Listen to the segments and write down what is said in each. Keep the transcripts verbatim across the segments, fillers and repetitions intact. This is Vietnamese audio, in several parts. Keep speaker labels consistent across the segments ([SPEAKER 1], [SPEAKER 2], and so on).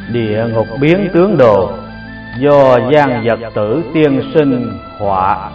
[SPEAKER 1] Địa ngục biến tướng đồ, do Giang Vật Tử tiên sinh họa.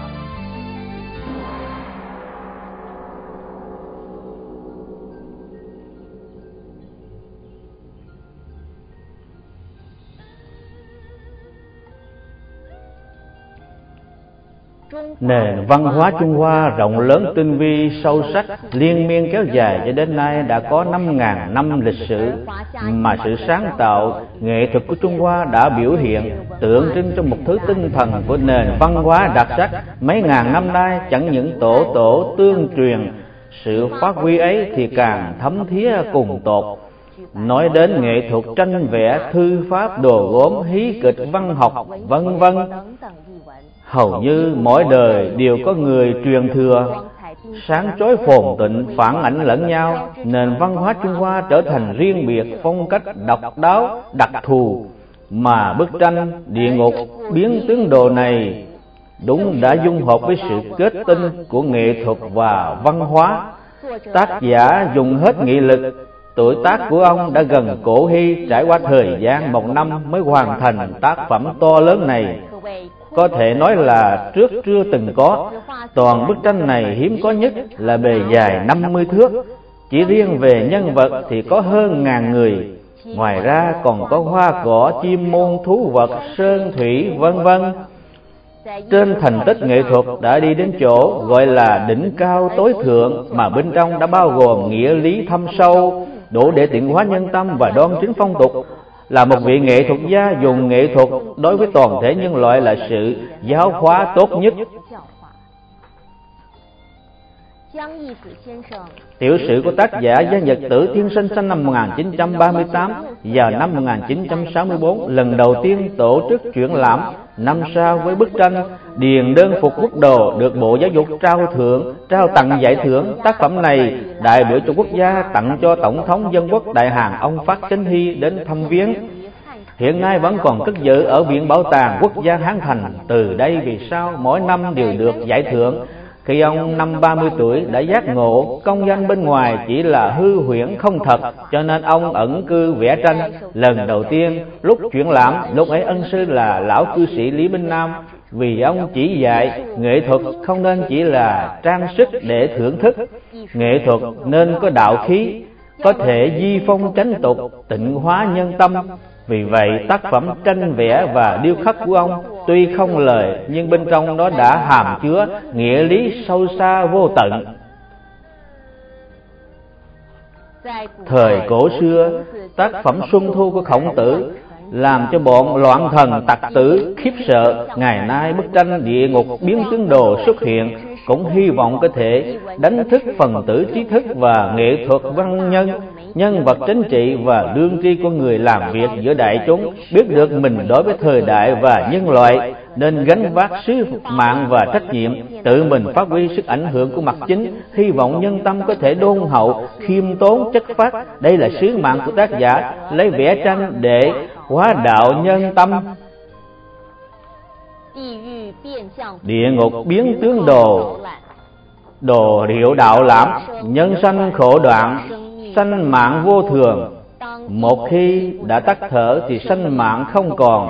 [SPEAKER 1] Nền văn hóa Trung Hoa rộng lớn, tinh vi, sâu sắc, liên miên kéo dài cho đến nay đã có năm ngàn năm lịch sử, mà sự sáng tạo, nghệ thuật của Trung Hoa đã biểu hiện, tượng trưng cho một thứ tinh thần của nền văn hóa đặc sắc. Mấy ngàn năm nay, chẳng những tổ tổ tương truyền, sự phát huy ấy thì càng thấm thía cùng tột. Nói đến nghệ thuật tranh vẽ, thư pháp, đồ gốm, hí kịch, văn học, vân vân, hầu như mỗi đời đều có người truyền thừa, sáng chói phồn tịnh, phản ảnh lẫn nhau. Nền văn hóa Trung Hoa trở thành riêng biệt, phong cách độc đáo, đặc thù, mà bức tranh Địa Ngục Biến Tướng Đồ này đúng đã dung hợp với sự kết tinh của nghệ thuật và văn hóa. Tác giả dùng hết nghị lực. Tuổi tác của ông đã gần cổ hy, trải qua thời gian một năm mới hoàn thành tác phẩm to lớn này, có thể nói là trước chưa từng có. Toàn bức tranh này hiếm có nhất là bề dài năm mươi thước, chỉ riêng về nhân vật thì có hơn ngàn người. Ngoài ra còn có hoa cỏ, chim môn, thú vật, sơn thủy, vân vân. Trên thành tích nghệ thuật đã đi đến chỗ gọi là đỉnh cao tối thượng, mà bên trong đã bao gồm nghĩa lý thâm sâu, đủ để tịnh hóa nhân tâm và đoan chính phong tục. Là một vị nghệ thuật gia, dùng nghệ thuật đối với toàn thể nhân loại là sự giáo hóa tốt nhất. Tiểu sử của tác giả Giang Vật Tử tiên sinh sinh năm một nghìn chín trăm ba mươi tám và năm một nghìn chín trăm sáu mươi tư, lần đầu tiên tổ chức triển lãm. Năm sau với bức tranh Điền Đơn Phục Quốc Đồ được Bộ Giáo dục trao thưởng, trao tặng giải thưởng. Tác phẩm này đại biểu cho quốc gia tặng cho Tổng thống Dân quốc Đại Hàn ông Phát Chánh Hy đến thăm viếng. Hiện nay vẫn còn cất giữ ở Viện Bảo tàng Quốc gia Hán Thành. Từ đây vì sau mỗi năm đều được giải thưởng. Khi ông năm ba mươi tuổi đã giác ngộ công danh bên ngoài chỉ là hư huyễn không thật, cho nên ông ẩn cư vẽ tranh. Lần đầu tiên lúc triển lãm, lúc ấy ân sư là lão cư sĩ Lý Minh Nam, vì ông chỉ dạy nghệ thuật không nên chỉ là trang sức để thưởng thức, nghệ thuật nên có đạo khí, có thể di phong chánh tục, tịnh hóa nhân tâm. Vì vậy tác phẩm tranh vẽ và điêu khắc của ông tuy không lời, nhưng bên trong nó đã hàm chứa nghĩa lý sâu xa vô tận. Thời cổ xưa, tác phẩm Xuân Thu của Khổng Tử làm cho bọn loạn thần tặc tử khiếp sợ. Ngày nay bức tranh Địa Ngục Biến Tướng Đồ xuất hiện, cũng hy vọng có thể đánh thức phần tử trí thức và nghệ thuật văn nhân, nhân vật chính trị và lương tri của người làm việc giữa đại chúng, biết được mình đối với thời đại và nhân loại nên gánh vác sứ mạng và trách nhiệm, tự mình phát huy sức ảnh hưởng của mặt chính, hy vọng nhân tâm có thể đôn hậu, khiêm tốn, chất phác. Đây là sứ mạng của tác giả, lấy vẽ tranh để hóa đạo nhân tâm. Địa ngục biến tướng đồ, đồ hiệu đạo lãm, nhân sanh khổ đoạn, sanh mạng vô thường. Một khi đã tắt thở thì sanh mạng không còn.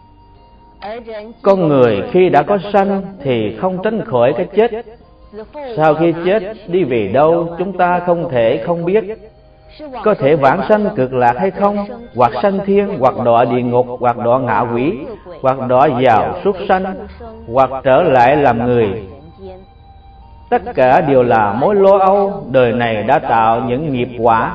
[SPEAKER 1] Con người khi đã có sanh thì không tránh khỏi cái chết. Sau khi chết đi về đâu chúng ta không thể không biết. Có thể vãng sanh cực lạc hay không, hoặc sanh thiên, hoặc đọa địa ngục, hoặc đọa ngạ quỷ, hoặc đọa vào súc sanh, hoặc trở lại làm người. Tất cả đều là mối lo âu đời này đã tạo những nghiệp quả.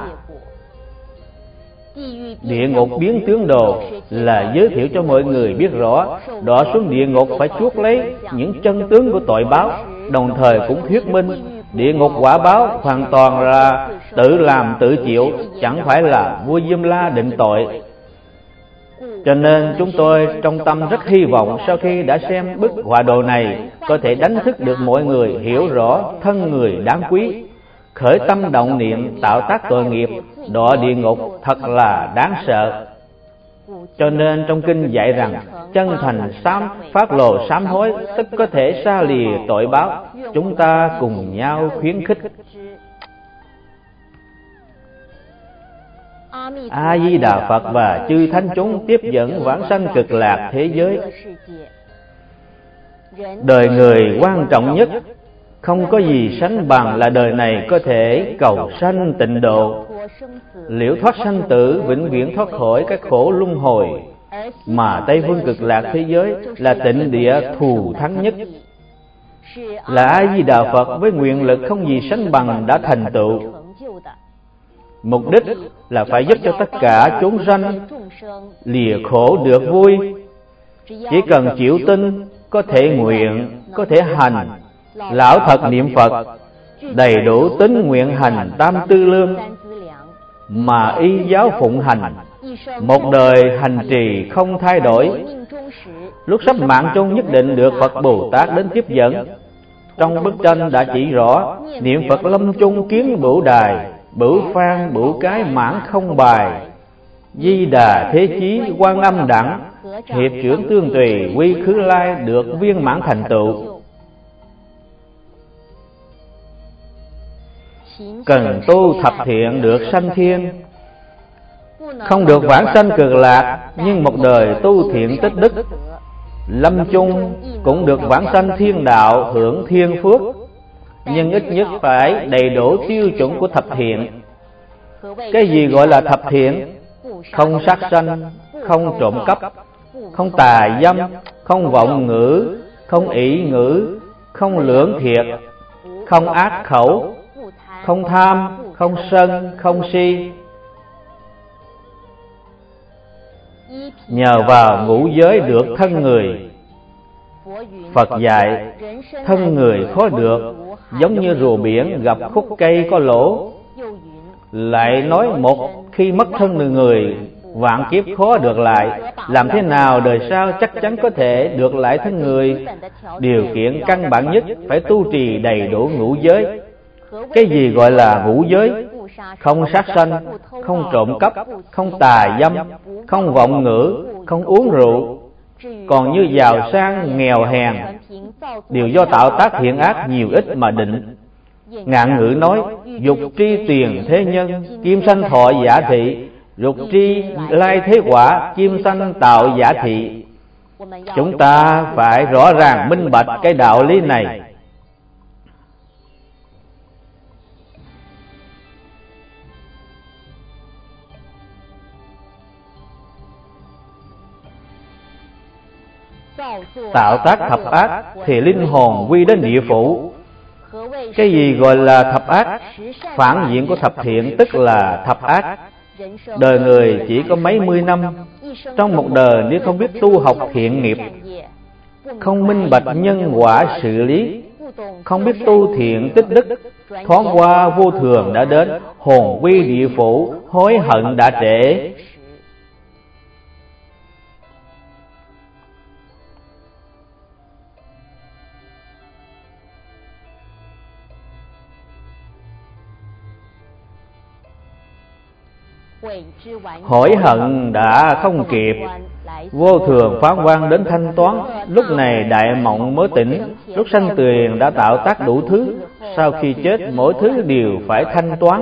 [SPEAKER 1] Địa ngục biến tướng đồ là giới thiệu cho mọi người biết rõ, đọa xuống địa ngục phải chuốc lấy những chân tướng của tội báo, đồng thời cũng thuyết minh địa ngục quả báo hoàn toàn là tự làm tự chịu, chẳng phải là vua Diêm La định tội. Cho nên chúng tôi trong tâm rất hy vọng sau khi đã xem bức họa đồ này có thể đánh thức được mọi người hiểu rõ thân người đáng quý, khởi tâm động niệm tạo tác tội nghiệp, đọa địa ngục thật là đáng sợ. Cho nên trong kinh dạy rằng chân thành sám phát lộ sám hối, tức có thể xa lìa tội báo. Chúng ta cùng nhau khuyến khích. A Di Đà Phật và chư thánh chúng tiếp dẫn vãng sanh cực lạc thế giới. Đời người quan trọng nhất, không có gì sánh bằng là đời này có thể cầu sanh tịnh độ, liễu thoát sanh tử, vĩnh viễn thoát khỏi các khổ luân hồi. Mà Tây Phương Cực Lạc thế giới là tịnh địa thù thắng nhất, là A Di Đà Phật với nguyện lực không gì sánh bằng đã thành tựu. Mục đích là phải giúp cho tất cả chúng sanh lìa khổ được vui. Chỉ cần chịu tin, có thể nguyện, có thể hành, lão thật niệm Phật, đầy đủ tín nguyện hành tam tư lương, mà y giáo phụng hành, một đời hành trì không thay đổi, lúc sắp mạng chung nhất định được Phật Bồ Tát đến tiếp dẫn. Trong bức tranh đã chỉ rõ, niệm Phật lâm chung kiến bửu đài, bửu phan bửu cái mãn không bài, Di Đà thế chí quan âm đẳng, hiệp trưởng tương tùy quy khứ lai được viên mãn thành tựu. Cần tu thập thiện được sanh thiên, không được vãng sanh cực lạc, nhưng một đời tu thiện tích đức, lâm chung cũng được vãng sanh thiên đạo hưởng thiên phước. Nhưng ít nhất phải đầy đủ tiêu chuẩn của thập thiện. Cái gì gọi là thập thiện? Không sát sanh, không trộm cắp, không tà dâm, không vọng ngữ, không ỷ ngữ, không lưỡng thiệt, không ác khẩu, không tham, không sân, không si. Nhờ vào ngũ giới được thân người. Phật dạy thân người khó được, giống như rùa biển gặp khúc cây có lỗ. Lại nói một khi mất thân người, vạn kiếp khó được lại. Làm thế nào đời sau chắc chắn có thể được lại thân người? Điều kiện căn bản nhất phải tu trì đầy đủ ngũ giới. Cái gì gọi là ngũ giới? Không sát sanh, không trộm cắp, không tà dâm, không vọng ngữ, không uống rượu. Còn như giàu sang nghèo hèn đều do tạo tác thiện ác nhiều ít mà định. Ngạn ngữ nói dục tri tiền thế nhân, kim sanh thọ giả thị, dục tri lai thế quả, kim sanh tạo giả thị. Chúng ta phải rõ ràng minh bạch cái đạo lý này. Tạo tác thập ác thì linh hồn quy đến địa phủ. Cái gì gọi là thập ác? Phản diện của thập thiện tức là thập ác. Đời người chỉ có mấy mươi năm, trong một đời nếu không biết tu học thiện nghiệp, không minh bạch nhân quả sự lý, không biết tu thiện tích đức, thoáng qua vô thường đã đến, hồn quy địa phủ, hối hận đã trễ. Hối hận đã không kịp, vô thường phán quan đến thanh toán. Lúc này đại mộng mới tỉnh, lúc sanh tuyền đã tạo tác đủ thứ, sau khi chết mỗi thứ đều phải thanh toán.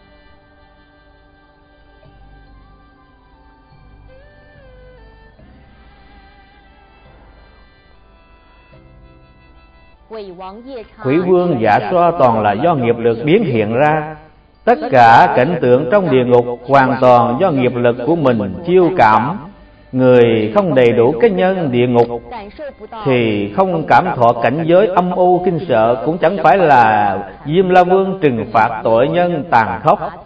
[SPEAKER 1] Quỷ vương dạ xoa toàn là do nghiệp lực biến hiện ra. Tất cả cảnh tượng trong địa ngục hoàn toàn do nghiệp lực của mình chiêu cảm. Người không đầy đủ cái nhân địa ngục thì không cảm thọ cảnh giới âm u kinh sợ, cũng chẳng phải là Diêm La Vương trừng phạt tội nhân tàn khốc.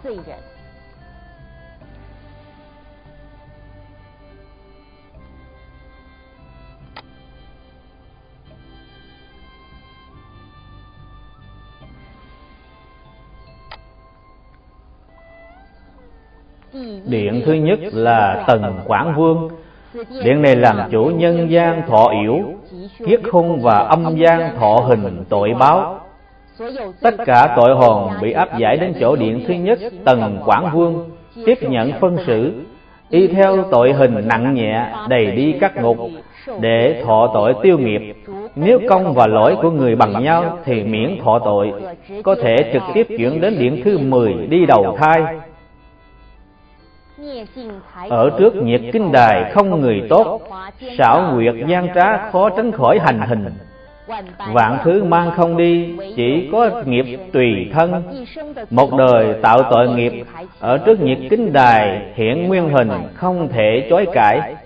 [SPEAKER 1] Điện thứ nhất là Tần Quảng Vương. Điện này làm chủ nhân gian thọ yểu, kiết khung và âm gian thọ hình tội báo. Tất cả tội hồn bị áp giải đến chỗ điện thứ nhất Tần Quảng Vương, tiếp nhận phân xử, y theo tội hình nặng nhẹ đầy đi các ngục để thọ tội tiêu nghiệp. Nếu công và lỗi của người bằng nhau thì miễn thọ tội, có thể trực tiếp chuyển đến điện thứ mười đi đầu thai. Ở trước nhiệt kinh đài không người tốt, xảo quyệt gian trá khó tránh khỏi hành hình. Vạn thứ mang không đi, chỉ có nghiệp tùy thân. Một đời tạo tội nghiệp, ở trước nhiệt kính đài hiện nguyên hình, không thể chối cãi.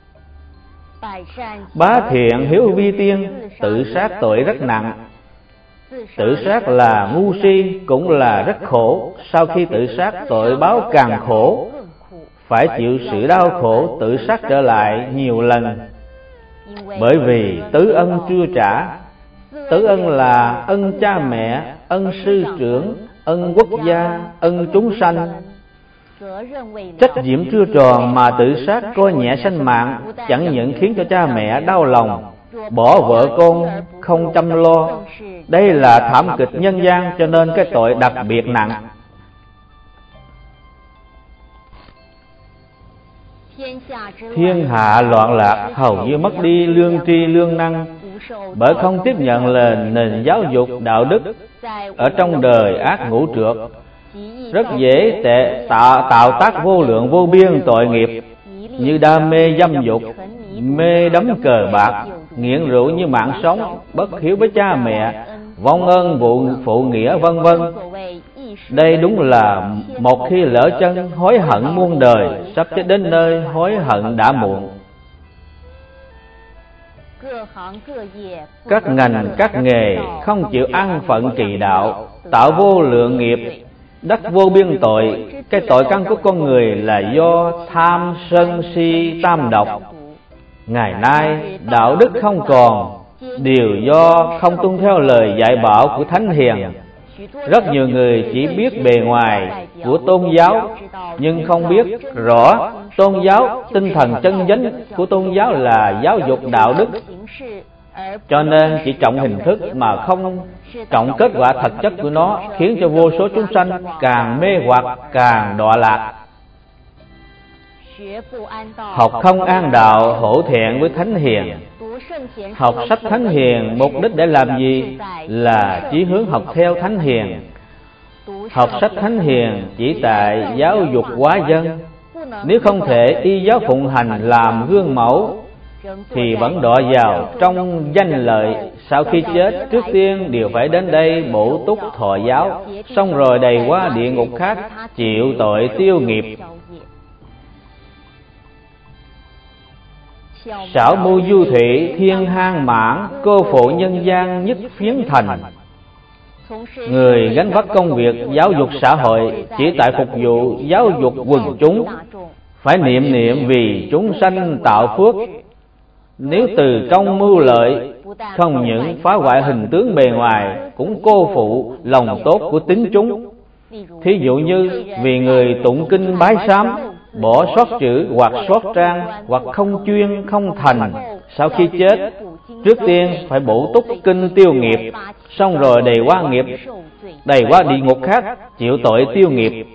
[SPEAKER 1] Bá thiện hiếu vi tiên, tự sát tội rất nặng. Tự sát là ngu si, cũng là rất khổ. Sau khi tự sát, tội báo càng khổ, phải chịu sự đau khổ tự sát trở lại nhiều lần. Bởi vì tứ ân chưa trả. Tứ ân là ân cha mẹ, ân sư trưởng, ân quốc gia, ân chúng sanh. Trách nhiệm chưa tròn mà tự sát coi nhẹ sanh mạng, chẳng những khiến cho cha mẹ đau lòng, bỏ vợ con không chăm lo. Đây là thảm kịch nhân gian, cho nên cái tội đặc biệt nặng. Thiên hạ loạn lạc, hầu như mất đi lương tri lương năng, bởi không tiếp nhận là nền giáo dục đạo đức. Ở trong đời ác ngũ trược, rất dễ tệ tạo, tạo tác vô lượng vô biên tội nghiệp, như đam mê dâm dục, mê đắm cờ bạc, nghiện rượu như mạng sống, bất hiếu với cha mẹ, vong ơn vụ phụ nghĩa, vân vân. Đây đúng là một khi lỡ chân, hối hận muôn đời, sắp chết đến nơi, hối hận đã muộn. Các ngành các nghề không chịu ăn phận trì đạo, tạo vô lượng nghiệp, đắc vô biên tội. Cái tội căn của con người là do tham sân si tam độc. Ngày nay đạo đức không còn, đều do không tuân theo lời dạy bảo của thánh hiền. Rất nhiều người chỉ biết bề ngoài của tôn giáo, nhưng không biết rõ tôn giáo, tinh thần chân chánh của tôn giáo là giáo dục đạo đức. Cho nên chỉ trọng hình thức mà không trọng kết quả thật chất của nó, khiến cho vô số chúng sanh càng mê hoặc, càng đọa lạc. Học không an đạo, hổ thẹn với thánh hiền. Học sách thánh hiền mục đích để làm gì? Là chí hướng học theo thánh hiền. Học sách thánh hiền chỉ tại giáo dục quá dân. Nếu không thể y giáo phụng hành làm gương mẫu, thì vẫn đọa vào trong danh lợi. Sau khi chết, trước tiên đều phải đến đây bổ túc thọ giáo, xong rồi đầy qua địa ngục khác, chịu tội tiêu nghiệp. Xảo mưu du thủy, thiên hang mãn, cô phụ nhân gian nhất phiến thành. Người gánh vác công việc giáo dục xã hội chỉ tại phục vụ giáo dục quần chúng, phải niệm niệm vì chúng sanh tạo phước. Nếu từ công mưu lợi, không những phá hoại hình tướng bề ngoài, cũng cô phụ lòng tốt của tín chúng. Thí dụ như vì người tụng kinh bái sám, bỏ sót chữ hoặc sót trang, hoặc không chuyên không thành, sau khi chết, trước tiên phải bổ túc kinh tiêu nghiệp, xong rồi đầy qua nghiệp, đầy qua địa ngục khác, chịu tội tiêu nghiệp.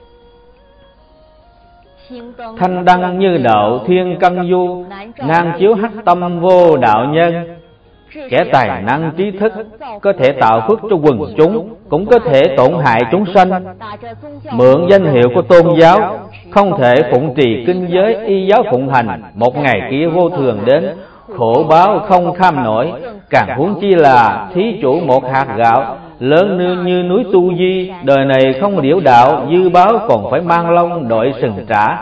[SPEAKER 1] Thanh đăng như đạo thiên căn du, ngang chiếu hắc tâm vô đạo nhân. Kẻ tài năng trí thức có thể tạo phước cho quần chúng, cũng có thể tổn hại chúng sanh. Mượn danh hiệu của tôn giáo, không thể phụng trì kinh giới y giáo phụng hành, một ngày kia vô thường đến, khổ báo không kham nổi. Càng huống chi là thí chủ một hạt gạo, lớn nương như núi Tu Di, đời này không điểu đạo, dư báo còn phải mang lông đội sừng trả.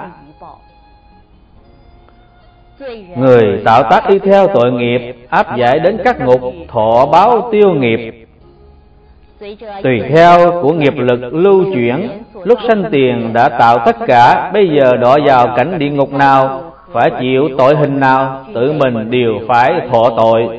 [SPEAKER 1] Người tạo tác y theo tội nghiệp, áp giải đến các ngục, thọ báo tiêu nghiệp. Tùy theo của nghiệp lực lưu chuyển, lúc sanh tiền đã tạo tất cả, bây giờ đọa vào cảnh địa ngục nào, phải chịu tội hình nào, tự mình đều phải thọ tội.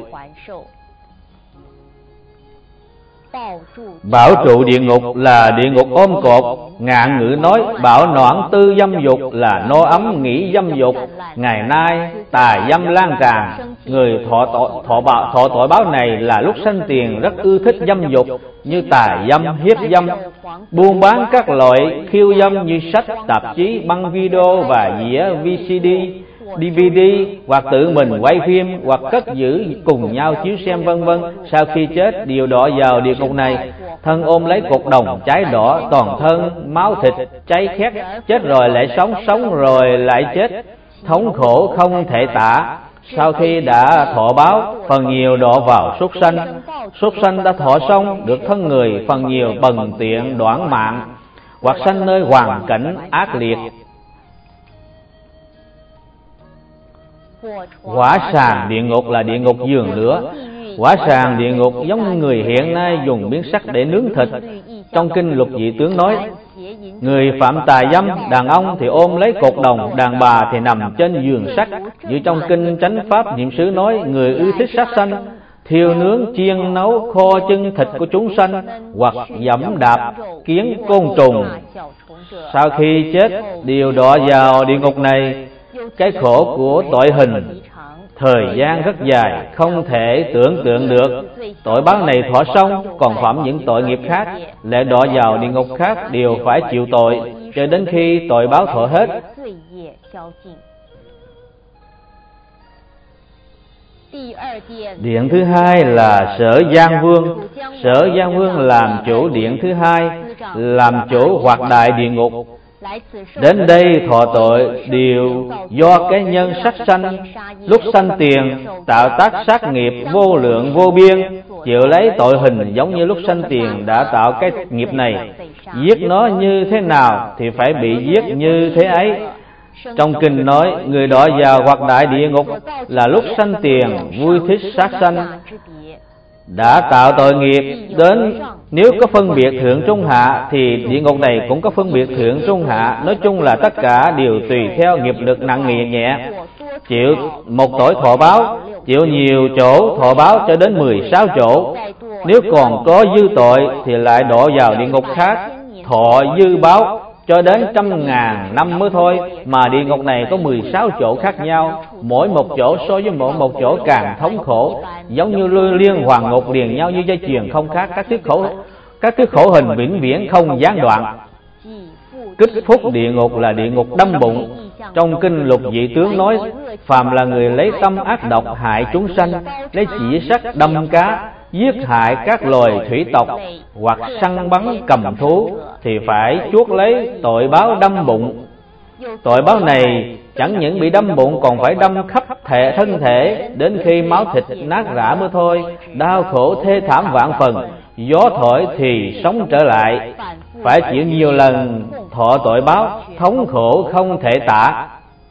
[SPEAKER 1] Bảo trụ địa ngục là địa ngục ôm cột. Ngạn ngữ nói bảo noãn tư dâm dục là no ấm nghĩ dâm dục. Ngày nay tà dâm lan tràn, người thọ tội, thọ, bảo, thọ tội báo này là lúc sanh tiền rất ưa thích dâm dục, như tà dâm, hiếp dâm, buôn bán các loại khiêu dâm như sách, tạp chí, băng video và dĩa vê xê đê, đê vê đê, hoặc tự mình quay phim, hoặc cất giữ cùng nhau chiếu xem, vân vân. Sau khi chết đều đọa vào địa ngục này. thân ôm lấy cột đồng cháy đỏ, toàn thân máu thịt cháy khét, chết rồi lại sống, sống rồi lại chết, thống khổ không thể tả. Sau khi đã thọ báo, phần nhiều đọa vào súc sanh. Súc sanh đã thọ xong được thân người, phần nhiều bần tiện đoản mạng, hoặc sanh nơi hoàn cảnh ác liệt. Hỏa sàng địa ngục là địa ngục giường lửa. Hỏa sàng địa ngục giống người hiện nay dùng miếng sắt để nướng thịt. Trong kinh Lục Dị Tướng nói, người phạm tà dâm, đàn ông thì ôm lấy cột đồng, đàn bà thì nằm trên giường sắt. Như trong kinh Chánh Pháp Niệm Xứ nói, người ưa thích sát sanh, thiêu nướng, chiên nấu, kho chân thịt của chúng sanh, hoặc dẫm đạp kiến côn trùng. Sau khi chết đều đọa vào địa ngục này. Cái khổ của tội hình thời gian rất dài, không thể tưởng tượng được. Tội báo này thọ xong, còn phạm những tội nghiệp khác lại đọa vào địa ngục khác, đều phải chịu tội cho đến khi tội báo thọ hết. Điện thứ hai là Sở Giang Vương. Sở Giang Vương làm chủ điện thứ hai, làm chủ hoạt đại địa ngục. Đến đây thọ tội đều do cái nhân sát sanh, lúc sanh tiền tạo tác sát nghiệp vô lượng vô biên, chịu lấy tội hình giống như lúc sanh tiền đã tạo cái nghiệp này. Giết nó như thế nào thì phải bị giết như thế ấy. Trong kinh nói, người đọa vào hoạt đại địa ngục là lúc sanh tiền vui thích sát sanh, đã tạo tội nghiệp đến. Nếu có phân biệt thượng trung hạ thì địa ngục này cũng có phân biệt thượng trung hạ. Nói chung là tất cả đều tùy theo nghiệp lực nặng nhẹ nhẹ. Chịu một tội thọ báo, chịu nhiều chỗ thọ báo cho đến mười sáu chỗ. Nếu còn có dư tội thì lại đọa vào địa ngục khác, thọ dư báo cho đến trăm ngàn năm mới thôi. Mà địa ngục này có mười sáu chỗ khác nhau, mỗi một chỗ so với mỗi một chỗ càng thống khổ, giống như liên hoàn ngục liền nhau như dây chuyền không khác. Các thứ khổ các thứ khổ hình vĩnh viễn không gián đoạn. Kích phúc địa ngục là địa ngục đâm bụng. Trong kinh Lục Dị Tướng nói, phàm là người lấy tâm ác độc hại chúng sanh, lấy chỉ sắt đâm cá, giết hại các loài thủy tộc, hoặc săn bắn cầm thú, thì phải chuốc lấy tội báo đâm bụng. Tội báo này chẳng những bị đâm bụng, còn phải đâm khắp thể thân thể, đến khi máu thịt nát rã mới thôi. Đau khổ thê thảm vạn phần, gió thổi thì sống trở lại, phải chịu nhiều lần thọ tội báo, thống khổ không thể tả.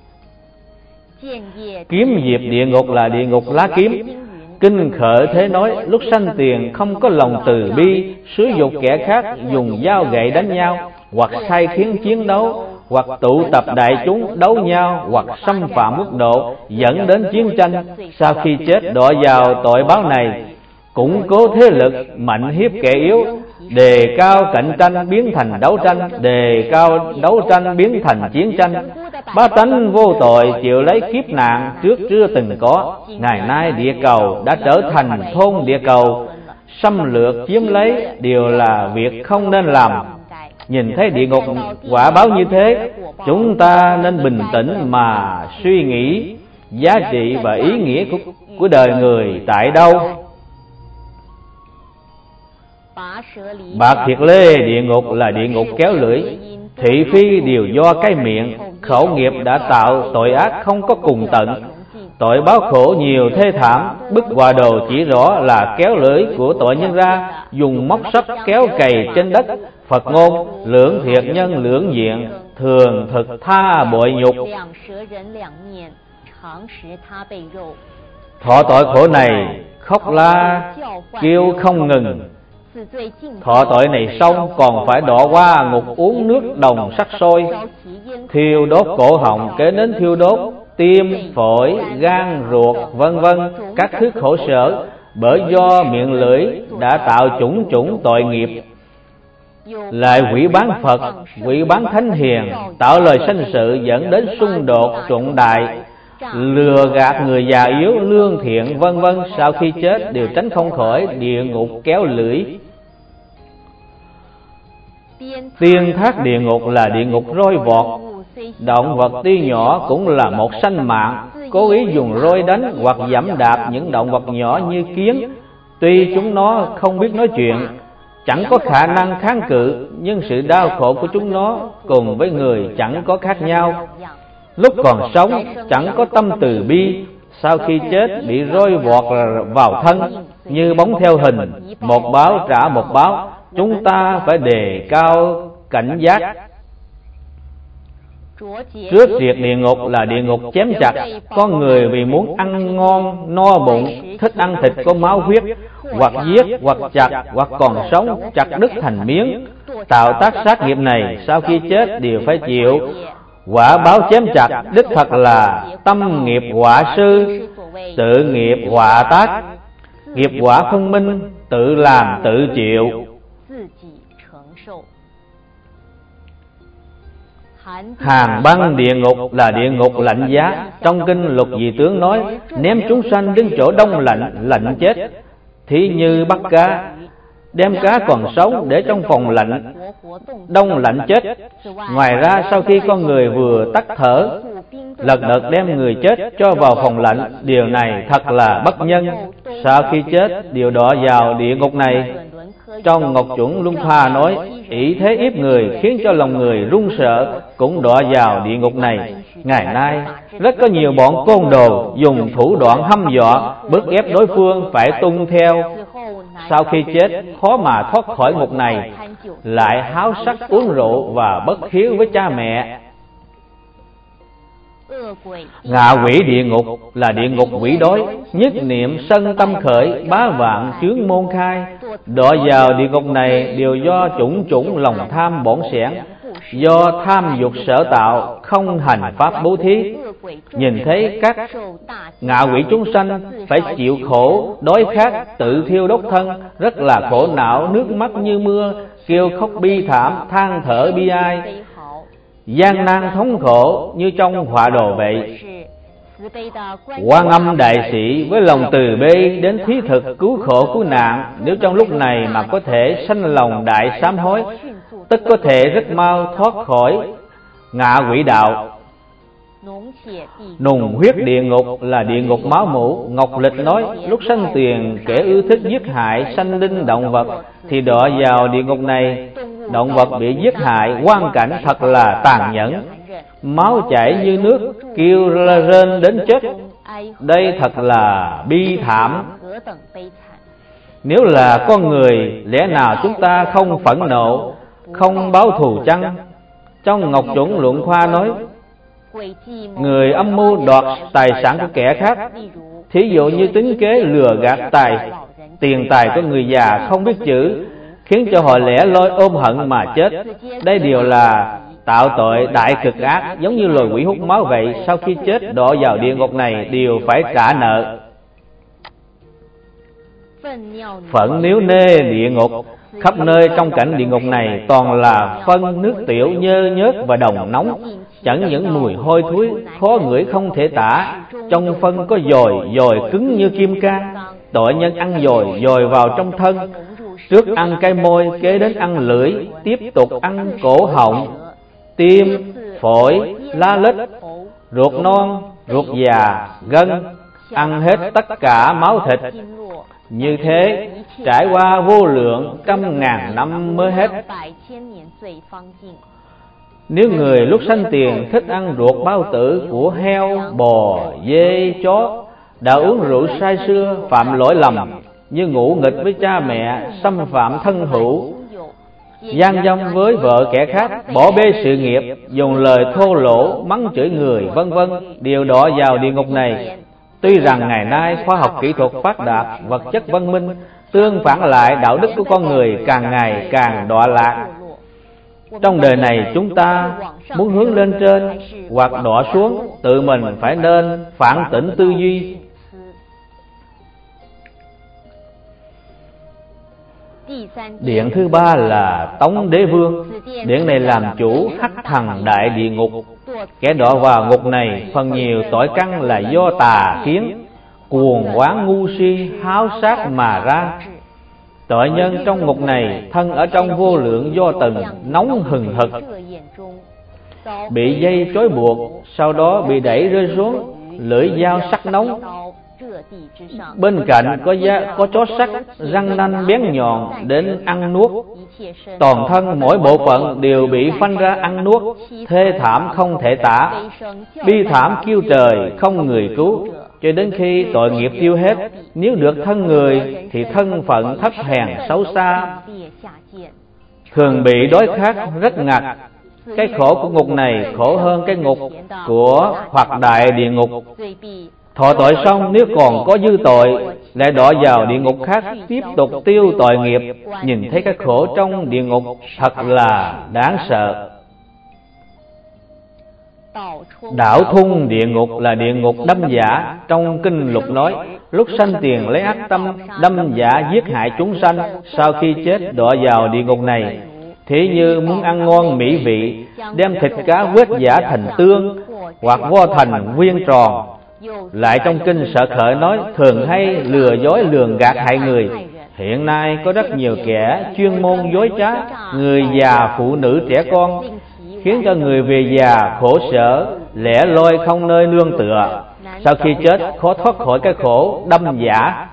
[SPEAKER 1] Kiếm diệp địa ngục là địa ngục lá kiếm. Kinh Khởi Thế nói, lúc sanh tiền không có lòng từ bi, xúi dục kẻ khác dùng dao gậy đánh nhau, hoặc sai khiến chiến đấu, hoặc tụ tập đại chúng đấu nhau, hoặc xâm phạm mức độ dẫn đến chiến tranh. Sau khi chết đọa vào tội báo này, củng cố thế lực, mạnh hiếp kẻ yếu, đề cao cạnh tranh biến thành đấu tranh, đề cao đấu tranh biến thành chiến tranh. Bá tánh vô tội chịu lấy kiếp nạn trước chưa từng có. Ngày nay địa cầu đã trở thành thôn địa cầu, xâm lược chiếm lấy đều là việc không nên làm. Nhìn thấy địa ngục quả báo như thế, chúng ta nên bình tĩnh mà suy nghĩ giá trị và ý nghĩa của, của đời người tại đâu. Bạc Thiệt Lê địa ngục là địa ngục kéo lưỡi. Thị phi đều do cái miệng, khẩu nghiệp đã tạo tội ác không có cùng tận. Tội báo khổ nhiều thê thảm, bức Hòa Đồ chỉ rõ là kéo lưỡi của tội nhân ra, dùng móc sắt kéo cày trên đất. Phật ngôn, lưỡng thiệt nhân lưỡng diện, thường thực tha bội nhục. Thọ tội khổ này, khóc la, kêu không ngừng. Thọ tội này xong còn phải đọa qua ngục uống nước đồng sắc sôi, thiêu đốt cổ họng kế đến thiêu đốt tim, phổi, gan, ruột, vân vân các thứ khổ sở, bởi do miệng lưỡi đã tạo chủng chủng tội nghiệp. Lại quỷ bán Phật, quỷ bán Thánh Hiền, tạo lời sanh sự dẫn đến xung đột trọng đại, lừa gạt người già yếu, lương thiện vân vân. Sau khi chết đều tránh không khỏi địa ngục kéo lưỡi. Tiên thác địa ngục là địa ngục roi vọt. Động vật tuy nhỏ cũng là một sanh mạng, cố ý dùng roi đánh hoặc giẫm đạp những động vật nhỏ như kiến. Tuy chúng nó không biết nói chuyện, chẳng có khả năng kháng cự, nhưng sự đau khổ của chúng nó cùng với người chẳng có khác nhau. Lúc còn sống chẳng có tâm từ bi, sau khi chết bị roi vọt vào thân như bóng theo hình, một báo trả một báo. Chúng ta phải đề cao cảnh giác. Trước triệt địa ngục là địa ngục chém chặt. Con người vì muốn ăn ngon no bụng, thích ăn thịt có máu huyết, hoặc giết, hoặc chặt, hoặc còn sống chặt đứt thành miếng. Tạo tác sát nghiệp này sau khi chết đều phải chịu quả báo chém chặt. Đích thật là tâm nghiệp họa sư, tự nghiệp họa tác. Nghiệp quả phân minh, tự làm tự chịu. Hàn băng địa ngục là địa ngục lạnh giá. Trong kinh Lục Dị Tướng nói, ném chúng sanh đến chỗ đông lạnh, lạnh chết. Thí như bắt cá, đem cá còn sống để trong phòng lạnh, đông lạnh chết. Ngoài ra sau khi con người vừa tắt thở, lật đật đem người chết cho vào phòng lạnh. Điều này thật là bất nhân. Sau khi chết đều đọa vào địa ngục này. Trong Ngọc Chuẩn Luân Pha nói, ỷ thế hiếp người khiến cho lòng người run sợ, cũng đọa vào địa ngục này. Ngày nay rất có nhiều bọn côn đồ dùng thủ đoạn hăm dọa, bức ép đối phương phải tuân theo. Sau khi chết khó mà thoát khỏi ngục này, lại háo sắc uống rượu và bất hiếu với cha mẹ. Ngạ quỷ địa ngục là địa ngục quỷ đói. Nhất niệm sân tâm khởi, bá vạn chướng môn khai. Đọa vào địa ngục này đều do chủng chủng lòng tham bổn sẻn, do tham dục sở tạo, không hành pháp bố thí. Nhìn thấy các ngạ quỷ chúng sanh phải chịu khổ đói khát, tự thiêu đốt thân, rất là khổ não, nước mắt như mưa, kêu khóc bi thảm, than thở bi ai, gian nan thống khổ như trong họa đồ vậy. Quan Âm đại sĩ với lòng từ bi đến thí thực cứu khổ cứu nạn, nếu trong lúc này mà có thể sanh lòng đại sám hối, tất có thể rất mau thoát khỏi ngạ quỷ đạo. Nùng huyết địa ngục là địa ngục máu mủ. Ngọc Lịch nói, lúc sanh tiền kẻ ưa thích giết hại sanh linh động vật thì đọa vào địa ngục này. Động vật bị giết hại, quang cảnh thật là tàn nhẫn, máu chảy như nước, kêu rên đến chết. Đây thật là bi thảm. Nếu là con người, lẽ nào chúng ta không phẫn nộ, không báo thù chăng? Trong Ngọc Chuẩn Luận Khoa nói, người âm mưu đoạt tài sản của kẻ khác, thí dụ như tính kế lừa gạt tài tiền tài của người già không biết chữ, khiến cho họ lẻ loi ôm hận mà chết. Đây đều là tạo tội đại cực ác, giống như loài quỷ hút máu vậy. Sau khi chết đọa vào địa ngục này đều phải trả nợ. Phận níu nê địa ngục, khắp nơi trong cảnh địa ngục này toàn là phân nước tiểu nhơ nhớt và đồng nóng, chẳng những mùi hôi thối khó ngửi không thể tả. Trong phân có dồi, dồi cứng như kim can. Tội nhân ăn dồi, dồi vào trong thân, trước ăn cái môi, kế đến ăn lưỡi, tiếp tục ăn cổ họng, tim, phổi, lá lách, ruột non, ruột già, gân, ăn hết tất cả máu thịt. Như thế trải qua vô lượng trăm ngàn năm mới hết. Nếu người lúc sanh tiền thích ăn ruột bao tử của heo, bò, dê, chó, đã uống rượu say sưa, phạm lỗi lầm như ngủ nghịch với cha mẹ, xâm phạm thân hữu, gian dâm với vợ kẻ khác, bỏ bê sự nghiệp, dùng lời thô lỗ mắng chửi người, vân vân, đều đọa vào địa ngục này. Tuy rằng ngày nay khoa học kỹ thuật phát đạt, vật chất văn minh, tương phản lại đạo đức của con người càng ngày càng đọa lạc. Trong đời này chúng ta muốn hướng lên trên hoặc đọa xuống, tự mình phải nên phản tỉnh tư duy. Điện thứ ba là Tống Đế Vương. Điện này làm chủ hắc thần đại địa ngục. Kẻ đọa vào ngục này phần nhiều tội căn là do tà kiến, cuồng quán ngu si, háo sát mà ra. Tội nhân trong ngục này thân ở trong vô lượng do từng nóng hừng hực, bị dây trói buộc, sau đó bị đẩy rơi xuống, lưỡi dao sắc nóng, Bên cạnh có giá, có chó sắt, răng nanh bén nhọn đến ăn nuốt. Toàn thân mỗi bộ phận đều bị phanh ra ăn nuốt, thê thảm không thể tả, bi thảm kêu trời không người cứu, cho đến khi tội nghiệp tiêu hết. Nếu được thân người thì thân phận thấp hèn xấu xa, thường bị đói khát rất ngặt. Cái khổ của ngục này khổ hơn cái ngục của hoặc đại địa ngục. Thọ tội xong nếu còn có dư tội, lại đọa vào địa ngục khác tiếp tục tiêu tội nghiệp. Nhìn thấy cái khổ trong địa ngục thật là đáng sợ. Đảo thung địa ngục là địa ngục đâm giả. Trong kinh Lục nói, lúc sanh tiền lấy ác tâm đâm giả giết hại chúng sanh, sau khi chết đọa vào địa ngục này. Thế như muốn ăn ngon mỹ vị, đem thịt cá quết giả thành tương, hoặc vo thành viên tròn. Lại trong kinh Sợ Khởi nói, thường hay lừa dối lường gạt hại người. Hiện nay có rất nhiều kẻ chuyên môn dối trá người già, phụ nữ, trẻ con, khiến cho người về già khổ sở, lẻ loi không nơi nương tựa. Sau khi chết khó thoát khỏi cái khổ đâm giả.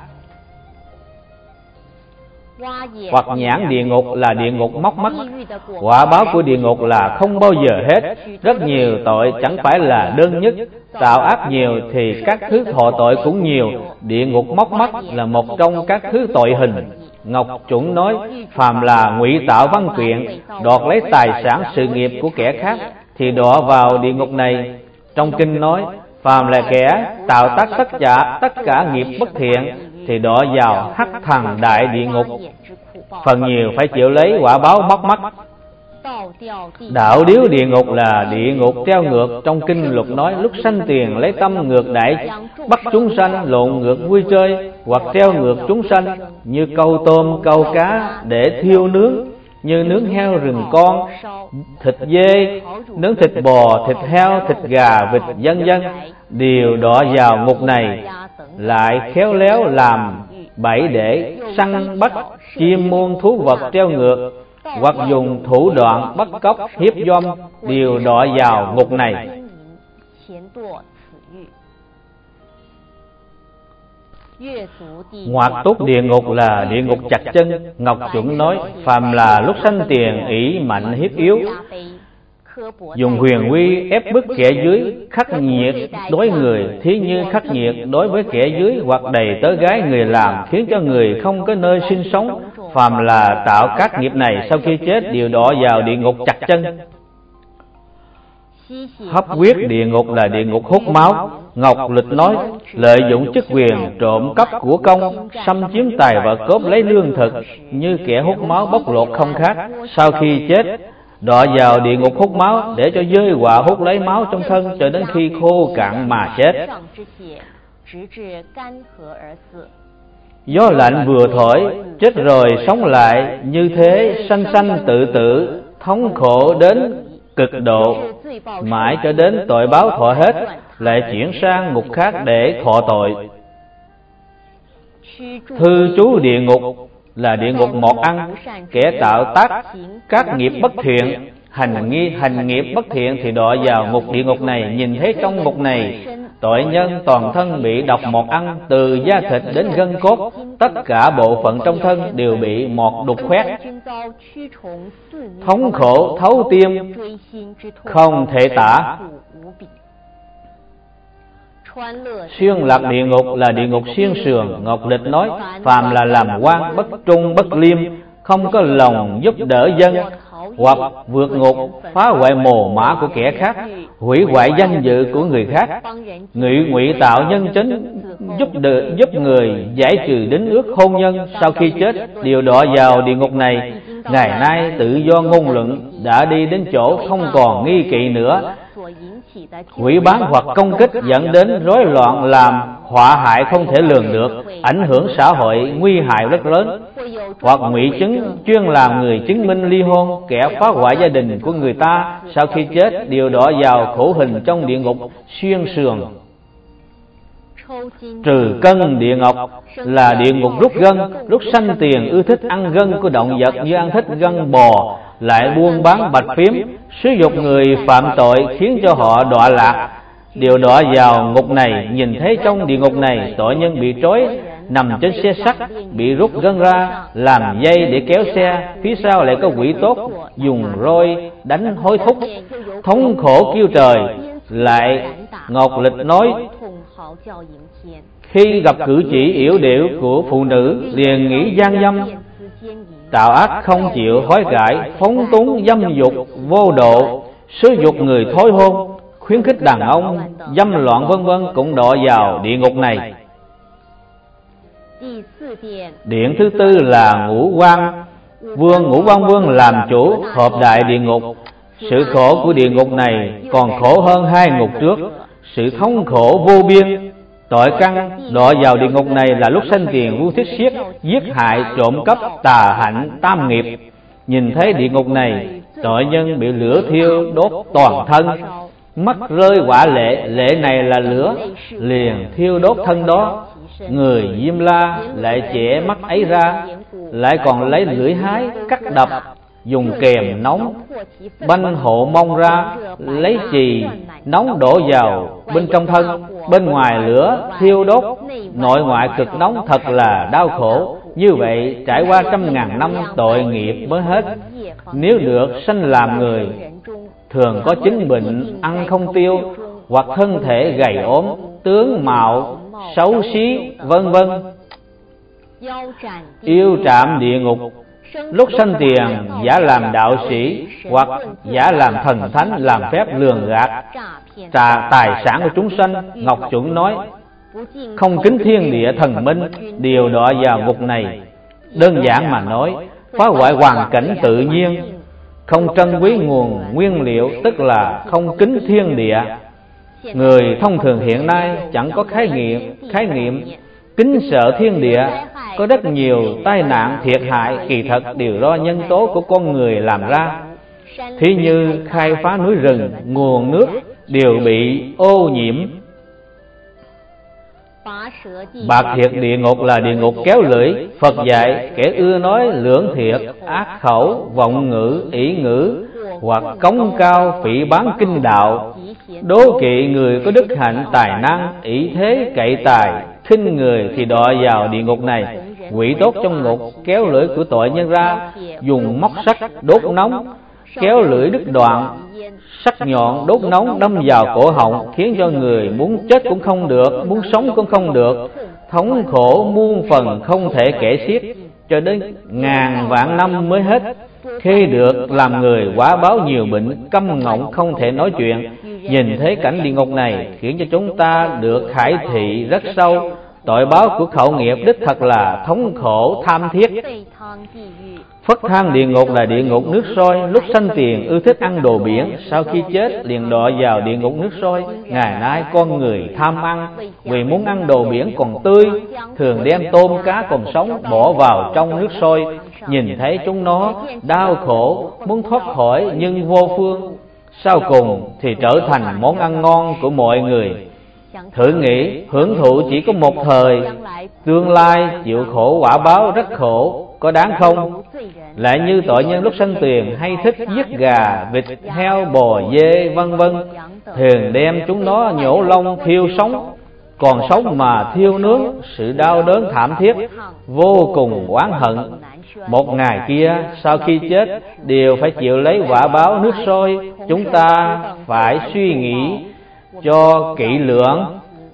[SPEAKER 1] Hoặc nhãn địa ngục là địa ngục móc mắt. Quả báo của địa ngục là không bao giờ hết. Rất nhiều tội chẳng phải là đơn nhất. Tạo ác nhiều thì các thứ thọ tội cũng nhiều. Địa ngục móc mắt là một trong các thứ tội hình. Ngọc Chuẩn nói, phàm là ngụy tạo văn kiện, đoạt lấy tài sản sự nghiệp của kẻ khác thì đọa vào địa ngục này. Trong kinh nói, phàm là kẻ tạo tác tất cả tất cả nghiệp bất thiện thì đọa vào hắc thần đại địa ngục, phần nhiều phải chịu lấy quả báo móc mắt. Đạo điếu địa ngục là địa ngục treo ngược. Trong kinh Lục nói, lúc sanh tiền lấy tâm ngược đãi, bắt chúng sanh lộn ngược vui chơi, hoặc treo ngược chúng sanh như câu tôm câu cá để thiêu nướng, như nướng heo rừng con, thịt dê, nướng thịt bò, thịt heo, thịt gà, vịt vân vân, đều đọa vào ngục này. Lại khéo léo làm bẫy để săn bắt chim muôn thú vật treo ngược, hoặc dùng thủ đoạn bắt cóc hiếp dâm, đều đọa vào ngục này. Ngoạc túc địa ngục là địa ngục chặt chân. Ngọc Chuẩn nói, phàm là lúc sanh tiền ỷ mạnh hiếp yếu, dùng huyền quy ép bức kẻ dưới, khắc nghiệt đối người thí như khắc nghiệt đối với kẻ dưới, hoặc đầy tớ gái người làm, khiến cho người không có nơi sinh sống. Phàm là tạo các nghiệp này, sau khi chết đều đọa vào địa ngục chặt chân. Hấp huyết địa ngục là địa ngục hút máu. Ngọc Lịch nói, lợi dụng chức quyền trộm cắp của công, xâm chiếm tài vật, cướp lấy lương thực, như kẻ hút máu bóc lột không khác. Sau khi chết đọa vào địa ngục hút máu, để cho giới họa hút lấy máu trong thân cho đến khi khô cạn mà chết. Gió lạnh vừa thổi, chết rồi sống lại, như thế sanh sanh tự tử, thống khổ đến cực độ, mãi cho đến tội báo thọ hết, lại chuyển sang ngục khác để thọ tội. Thư trú địa ngục là địa ngục một ăn. Kẻ tạo tác các nghiệp bất thiện, hành nghi hành nghiệp bất thiện thì đọa vào ngục địa ngục này. Nhìn thấy trong ngục này, tội nhân toàn thân bị độc một ăn, từ da thịt đến gân cốt, tất cả bộ phận trong thân đều bị một đục khoét, thống khổ thấu tim, không thể tả. Xuyên lạc địa ngục là địa ngục xuyên sườn. Ngọc Lịch nói, phàm là làm quan bất trung bất liêm, không có lòng giúp đỡ dân, hoặc vượt ngục phá hoại mồ mã của kẻ khác, hủy hoại danh dự của người khác, ngụy ngụy tạo nhân chính, giúp đỡ, giúp người giải trừ đính ước hôn nhân, sau khi chết đều đọa vào địa ngục này. Ngày nay tự do ngôn luận đã đi đến chỗ không còn nghi kỵ nữa, hủy bán hoặc công kích dẫn đến rối loạn, làm họa hại không thể lường được, ảnh hưởng xã hội nguy hại rất lớn. Hoặc ngụy chứng chuyên làm người chứng minh ly hôn, kẻ phá hoại gia đình của người ta, sau khi chết đều đọa vào khổ hình trong địa ngục xuyên sườn. Trừ cân địa ngục là địa ngục rút gân. Lúc sanh tiền ưa thích ăn gân của động vật, như ăn thích gân bò, lại buôn bán bạch phiếm, sử dụng người phạm tội khiến cho họ đọa lạc. đều đọa vào ngục này. Nhìn thấy trong địa ngục này, tội nhân bị trói nằm trên xe sắt, bị rút gân ra làm dây để kéo xe. Phía sau lại có quỷ tốt dùng roi đánh hối thúc, thống khổ kêu trời. Lại Ngọc Lịch nói, khi gặp cử chỉ yểu điệu của phụ nữ liền nghĩ gian dâm, tạo ác không chịu hối cải, phóng túng dâm dục vô độ, xúi dục người thối hôn, khuyến khích đàn ông dâm loạn vân vân cũng đọa vào địa ngục này. Điện thứ tư là Ngũ Quan Vương. Ngũ Quan Vương làm chủ hợp đại địa ngục. Sự khổ của địa ngục này còn khổ hơn hai ngục trước, sự thống khổ vô biên. Tội căn đọa vào địa ngục này là lúc sanh tiền vua Thiết Siết giết hại, trộm cắp, tà hạnh, tam nghiệp. Nhìn thấy địa ngục này, tội nhân bị lửa thiêu đốt toàn thân, mắt rơi hỏa lệ, lệ này là lửa, liền thiêu đốt thân đó. Người Diêm La lại chẻ mắt ấy ra, lại còn lấy lưỡi hái cắt đập, dùng kềm nóng banh hộ mông ra, lấy chì nóng đổ vào bên trong thân, bên ngoài lửa thiêu đốt, nội ngoại cực nóng, thật là đau khổ. Như vậy trải qua trăm ngàn năm tội nghiệp mới hết. Nếu được sanh làm người, thường có chứng bệnh ăn không tiêu, hoặc thân thể gầy ốm, tướng mạo xấu xí vân vân. Yêu trạm địa ngục, lúc sanh tiền giả làm đạo sĩ hoặc giả làm thần thánh, làm phép lường gạt trà tài sản của chúng sanh. Ngọc Chuẩn nói, không kính thiên địa thần minh đều đọa vào ngục này. Đơn giản mà nói, phá hoại hoàn cảnh tự nhiên, không trân quý nguồn nguyên liệu, tức là không kính thiên địa. Người thông thường hiện nay chẳng có khái niệm khái niệm kính sợ thiên địa. Có rất nhiều tai nạn thiệt hại kỳ thật đều do nhân tố của con người làm ra. Thí như khai phá núi rừng, nguồn nước đều bị ô nhiễm. Bạc thiệt địa ngục là địa ngục kéo lưỡi. Phật dạy kẻ ưa nói lưỡng thiệt, ác khẩu, vọng ngữ, ỷ ngữ, hoặc cống cao phỉ bán kinh đạo, đố kỵ người có đức hạnh tài năng, ỷ thế cậy tài, khinh người thì đọa vào địa ngục này. Quỷ tốt trong ngục kéo lưỡi của tội nhân ra, dùng móc sắt đốt nóng, kéo lưỡi đứt đoạn, sắc nhọn đốt nóng đâm vào cổ họng, khiến cho người muốn chết cũng không được, muốn sống cũng không được, thống khổ muôn phần không thể kể xiết, cho đến ngàn vạn năm mới hết. Khi được làm người quả báo nhiều bệnh, câm ngọng không thể nói chuyện. Nhìn thấy cảnh địa ngục này khiến cho chúng ta được khải thị rất sâu. Tội báo của khẩu nghiệp đích thật là thống khổ tham thiết. Phất thang địa ngục là địa ngục nước sôi. Lúc sanh tiền ưa thích ăn đồ biển, sau khi chết liền đọa vào địa ngục nước sôi. Ngày nay con người tham ăn, vì muốn ăn đồ biển còn tươi, thường đem tôm cá còn sống bỏ vào trong nước sôi. Nhìn thấy chúng nó đau khổ, muốn thoát khỏi nhưng vô phương, sau cùng thì trở thành món ăn ngon của mọi người. Thử nghĩ, hưởng thụ chỉ có một thời, tương lai chịu khổ quả báo rất khổ, có đáng không? Lại như tội nhân lúc sanh tiền hay thích giết gà, vịt, heo, bò, dê vân vân, thường đem chúng nó nhổ lông thiêu sống, còn sống mà thiêu nướng, sự đau đớn thảm thiết, vô cùng oán hận. Một ngày kia sau khi chết đều phải chịu lấy quả báo nước sôi. Chúng ta phải suy nghĩ cho kỹ lưỡng.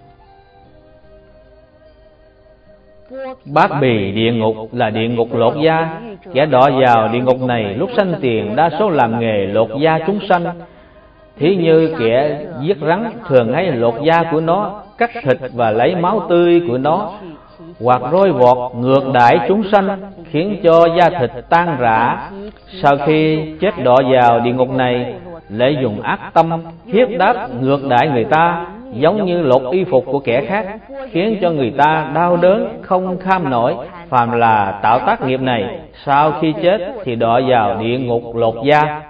[SPEAKER 1] Bát bì địa ngục là địa ngục lột da. Kẻ đọa vào địa ngục này lúc sanh tiền đa số làm nghề lột da chúng sanh. Thí như kẻ giết rắn thường hay lột da của nó, cắt thịt và lấy máu tươi của nó, hoặc roi vọt ngược đãi chúng sanh, khiến cho da thịt tan rã. Sau khi chết đọa vào địa ngục này, lại dùng ác tâm hiếp đáp ngược đãi người ta, giống như lột y phục của kẻ khác, khiến cho người ta đau đớn không kham nổi. Phàm là tạo tác nghiệp này, sau khi chết thì đọa vào địa ngục lột da.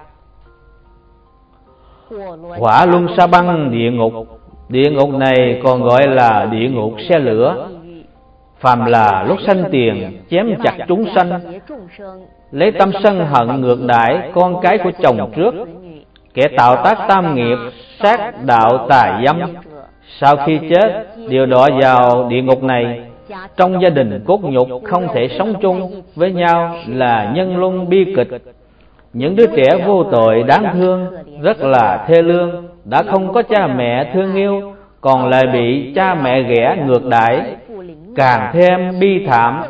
[SPEAKER 1] Hỏa luân sa băng địa ngục. Địa ngục này còn gọi là địa ngục xe lửa. Phàm là lúc sanh tiền chém chặt chúng sanh, lấy tâm sân hận ngược đãi con cái của chồng trước, kẻ tạo tác tam nghiệp, sát đạo tà dâm, sau khi chết đều đọa vào địa ngục này. Trong gia đình cốt nhục không thể sống chung với nhau là nhân luân bi kịch. Những đứa trẻ vô tội đáng thương, rất là thê lương, đã không có cha mẹ thương yêu, còn lại bị cha mẹ ghẻ ngược đãi, càng thêm bi thảm.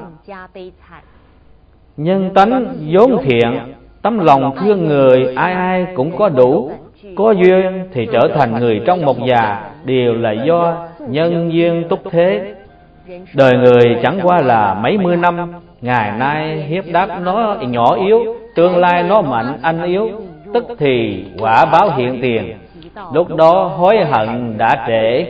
[SPEAKER 1] Nhân tánh vốn thiện, tấm lòng thương người ai ai cũng có đủ. Có duyên thì trở thành người trong một già, đều là do nhân duyên túc thế. Đời người chẳng qua là mấy mươi năm, ngày nay hiếp đáp nó nhỏ yếu, tương lai nó mạnh anh yếu, tức thì quả báo hiện tiền, lúc đó hối hận đã trễ.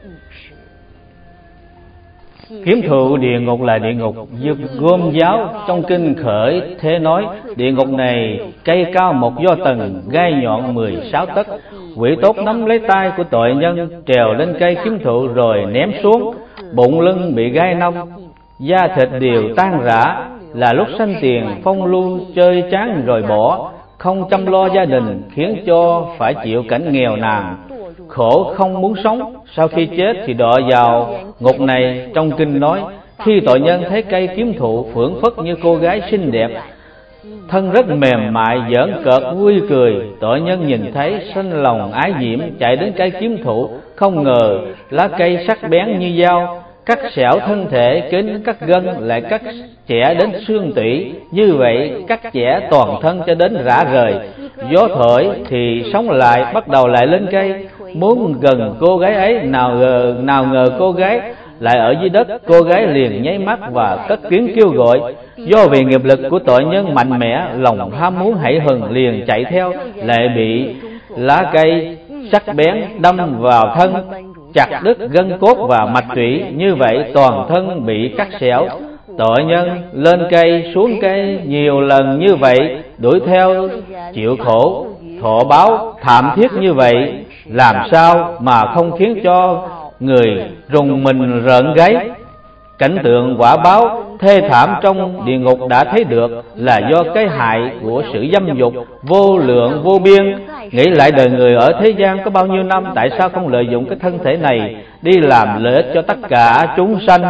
[SPEAKER 1] Kiếm thụ địa ngục là địa ngục Dược Gom giáo trong kinh Khởi Thế nói, địa ngục này cây cao một do tầng, gai nhọn mười sáu tấc. Quỷ tốt nắm lấy tay của tội nhân, trèo lên cây kiếm thụ rồi ném xuống, bụng lưng bị gai nông, da thịt đều tan rã. Là lúc sanh tiền phong lưu chơi chán rồi bỏ, không chăm lo gia đình, khiến cho phải chịu cảnh nghèo nàn, khổ không muốn sống. Sau khi chết thì đọa vào ngục này. Trong kinh nói, khi tội nhân thấy cây kiếm thụ phưởng phất như cô gái xinh đẹp, thân rất mềm mại, giỡn cợt vui cười, tội nhân nhìn thấy sanh lòng ái diễm, chạy đến cây kiếm thụ, không ngờ lá cây sắc bén như dao, cắt xẻo thân thể, kính cắt gân, lại cắt chẻ đến xương tủy. Như vậy cắt chẻ toàn thân cho đến rã rời. Gió thổi thì sống lại, bắt đầu lại lên cây, muốn gần cô gái ấy, nào ngờ nào ngờ cô gái lại ở dưới đất. Cô gái liền nháy mắt và cất tiếng kêu gọi. Do vì nghiệp lực của tội nhân mạnh mẽ, lòng ham muốn hãi hừng liền chạy theo, lại bị lá cây sắc bén đâm vào thân, chặt đứt gân cốt và mạch tủy. Như vậy toàn thân bị cắt xẻo. Tội nhân lên cây xuống cây nhiều lần như vậy, đuổi theo chịu khổ thọ báo thảm thiết như vậy, làm sao mà không khiến cho người rùng mình rợn gáy. Cảnh tượng quả báo thê thảm trong địa ngục đã thấy được, là do cái hại của sự dâm dục vô lượng vô biên. Nghĩ lại đời người ở thế gian có bao nhiêu năm, tại sao không lợi dụng cái thân thể này đi làm lợi ích cho tất cả chúng sanh.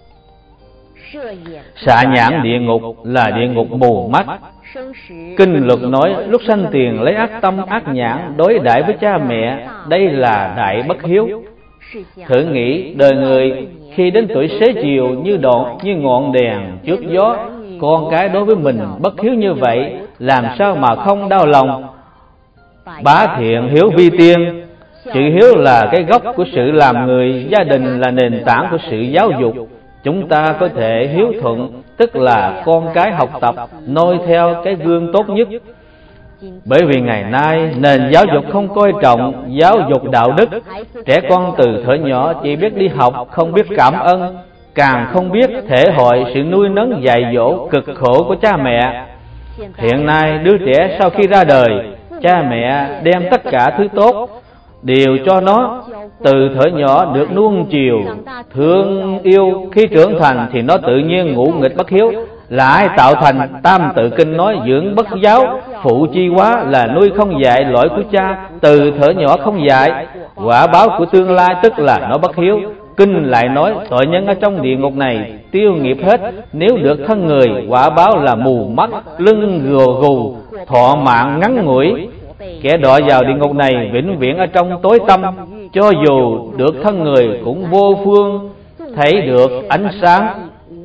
[SPEAKER 1] Xạ nhãn địa ngục là địa ngục mù mắt. Kinh luật nói, lúc sanh tiền lấy ác tâm ác nhãn đối đãi với cha mẹ, đây là đại bất hiếu. Thử nghĩ đời người khi đến tuổi xế chiều như đoạn như ngọn đèn trước gió, con cái đối với mình bất hiếu như vậy, làm sao mà không đau lòng. Bá thiện hiếu vi tiên. Chữ hiếu là cái gốc của sự làm người, gia đình là nền tảng của sự giáo dục. Chúng ta có thể hiếu thuận, tức là con cái học tập noi theo cái gương tốt nhất. Bởi vì ngày nay nền giáo dục không coi trọng giáo dục đạo đức, trẻ con từ thuở nhỏ chỉ biết đi học, không biết cảm ơn, càng không biết thể hội sự nuôi nấng dạy dỗ cực khổ của cha mẹ. Hiện nay đứa trẻ sau khi ra đời, cha mẹ đem tất cả thứ tốt đều cho nó, từ thuở nhỏ được nuông chiều thương yêu. Khi trưởng thành thì nó tự nhiên ngũ nghịch bất hiếu. Là ai tạo thành? Tam tự kinh nói, dưỡng bất giáo, phụ chi quá, là nuôi không dạy lỗi của cha, từ thuở nhỏ không dạy, quả báo của tương lai tức là nó bất hiếu. Kinh lại nói, tội nhân ở trong địa ngục này tiêu nghiệp hết, nếu được thân người, quả báo là mù mắt, lưng gù gù, thọ mạng ngắn ngủi. Kẻ đọa vào địa ngục này vĩnh viễn ở trong tối tăm, cho dù được thân người cũng vô phương thấy được ánh sáng.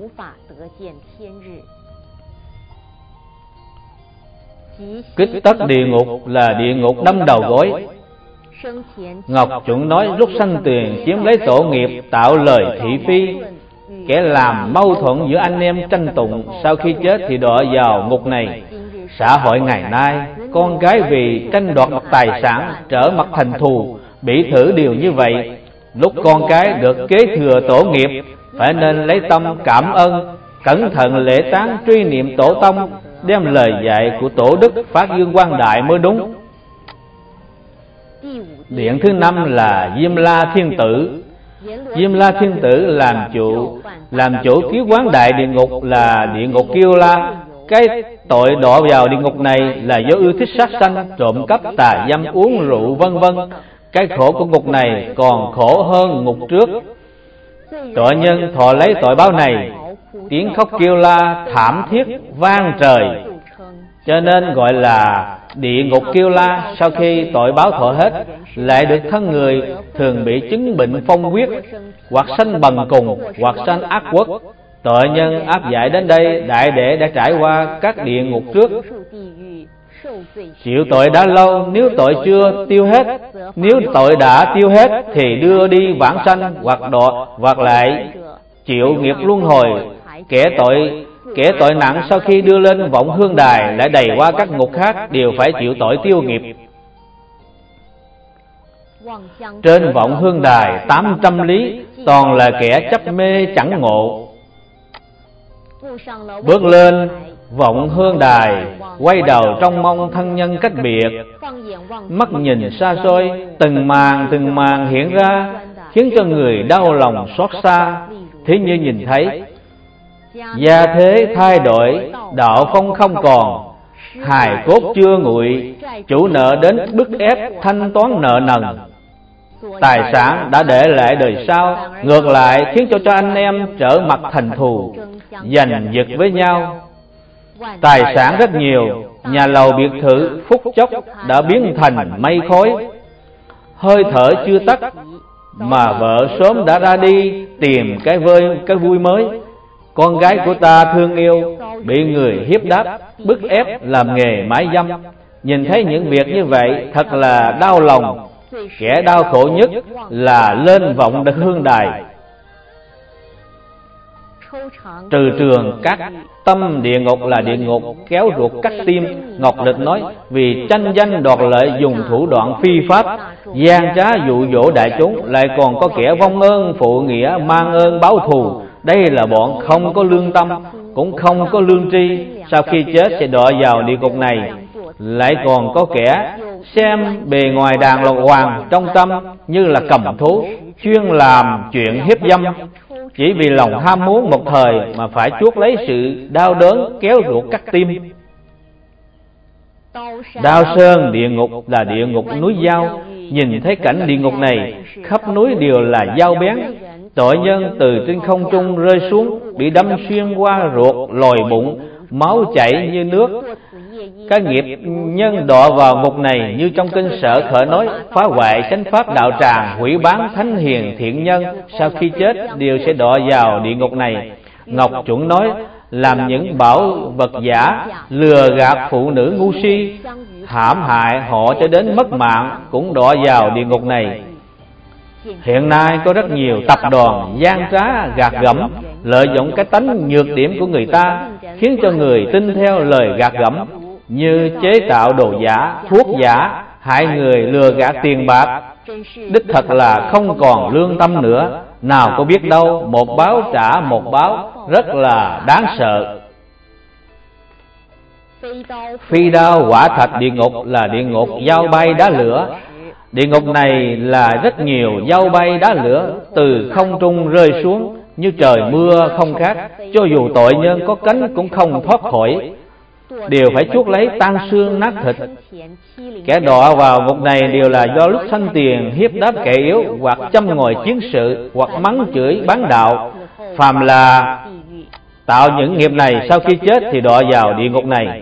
[SPEAKER 1] Kích tất địa ngục là địa ngục đâm đầu gối. Ngọc Chuẩn nói, lúc sanh tiền chiếm lấy tổ nghiệp, tạo lời thị phi, kẻ làm mâu thuẫn giữa anh em tranh tụng, sau khi chết thì đọa vào ngục này. Xã hội ngày nay, con cái vì tranh đoạt mặt tài sản trở mặt thành thù, bị thử điều như vậy. Lúc con cái được kế thừa tổ nghiệp, phải nên lấy tâm cảm ơn, cẩn thận lễ táng truy niệm tổ tông, đem lời dạy của tổ đức phát dương quang đại mới đúng. Điện thứ năm là Diêm La Thiên Tử. Diêm La Thiên Tử làm chủ làm chủ kiếu quán đại địa ngục là địa ngục Kiêu La. Cái tội đọa vào địa ngục này là do ưa thích sát sanh, trộm cắp, tà dâm, uống rượu vân vân. Cái khổ của ngục này còn khổ hơn ngục trước. Tội nhân thọ lấy tội báo này, tiếng khóc kêu la thảm thiết vang trời, cho nên gọi là địa ngục kêu la. Sau khi tội báo thọ hết, lại được thân người thường bị chứng bệnh phong huyết, hoặc sanh bần cùng, hoặc sanh ác quốc. Tội nhân áp giải đến đây, đại đệ đã trải qua các địa ngục trước, chịu tội đã lâu. Nếu tội chưa tiêu hết, nếu tội đã tiêu hết thì đưa đi vãng sanh, hoặc đọa, hoặc lại chịu nghiệp luân hồi. Kẻ tội kẻ tội nặng sau khi đưa lên vọng hương đài lại đầy qua các ngục khác, đều phải chịu tội tiêu nghiệp. Trên vọng hương đài tám trăm lý toàn là kẻ chấp mê chẳng ngộ. Bước lên vọng hương đài, quay đầu trông mong thân nhân cách biệt, mắt nhìn xa xôi, từng màn từng màn hiện ra, khiến cho người đau lòng xót xa. Thế như nhìn thấy gia thế thay đổi, đạo phong không còn, hài cốt chưa nguội, chủ nợ đến bức ép thanh toán nợ nần. Tài sản đã để lại đời sau, ngược lại khiến cho cho anh em trở mặt thành thù, giành giật với nhau. Tài sản rất nhiều, nhà lầu biệt thự phút chốc đã biến thành mây khói. Hơi thở chưa tắt mà vợ sớm đã ra đi tìm cái vơi cái vui mới. Con gái của ta thương yêu bị người hiếp đáp, bức ép làm nghề mãi dâm. Nhìn thấy những việc như vậy thật là đau lòng. Kẻ đau khổ nhất là lên vọng hương đài, trừ trường các tâm địa ngục là địa ngục kéo ruột cắt tim. Ngọc Lịch nói, vì tranh danh đoạt lợi, dùng thủ đoạn phi pháp, gian trá dụ dỗ đại chúng, lại còn có kẻ vong ơn phụ nghĩa, mang ơn báo thù. Đây là bọn không có lương tâm, cũng không có lương tri, sau khi chết sẽ đọa vào địa ngục này. Lại còn có kẻ xem bề ngoài đàng lộc hoàng, trong tâm như là cầm thú, chuyên làm chuyện hiếp dâm, chỉ vì lòng ham muốn một thời mà phải chuốc lấy sự đau đớn kéo ruột cắt tim. Đao Sơn địa ngục là địa ngục núi dao. Nhìn thấy cảnh địa ngục này, khắp núi đều là dao bén. Tội nhân từ trên không trung rơi xuống, bị đâm xuyên qua ruột, lồi bụng, máu chảy như nước. Các nghiệp nhân đọa vào ngục này như trong kinh Sở Khởi nói, phá hoại chánh pháp đạo tràng, hủy bán thánh hiền thiện nhân, sau khi chết đều sẽ đọa vào địa ngục này. Ngọc Chuẩn nói, làm những bảo vật giả, lừa gạt phụ nữ ngu si, hãm hại họ cho đến mất mạng, cũng đọa vào địa ngục này. Hiện nay có rất nhiều tập đoàn gian trá gạt gẫm, lợi dụng cái tánh nhược điểm của người ta, khiến cho người tin theo lời gạt gẫm, như chế tạo đồ giả, thuốc giả, hại người lừa gạt tiền bạc. Đích thật là không còn lương tâm nữa. Nào có biết đâu, một báo trả một báo, rất là đáng sợ. Phi đao quả thạch địa ngục là địa ngục dao bay đá lửa. Địa ngục này là rất nhiều dao bay đá lửa từ không trung rơi xuống, như trời mưa không khác. Cho dù tội nhân có cánh cũng không thoát khỏi, đều phải chuốc lấy tan xương nát thịt. Kẻ đọa vào ngục này đều là do lúc sanh tiền hiếp đáp kẻ yếu, hoặc châm ngòi chiến sự, hoặc mắng chửi bán đạo. Phàm là tạo những nghiệp này, sau khi chết thì đọa vào địa ngục này.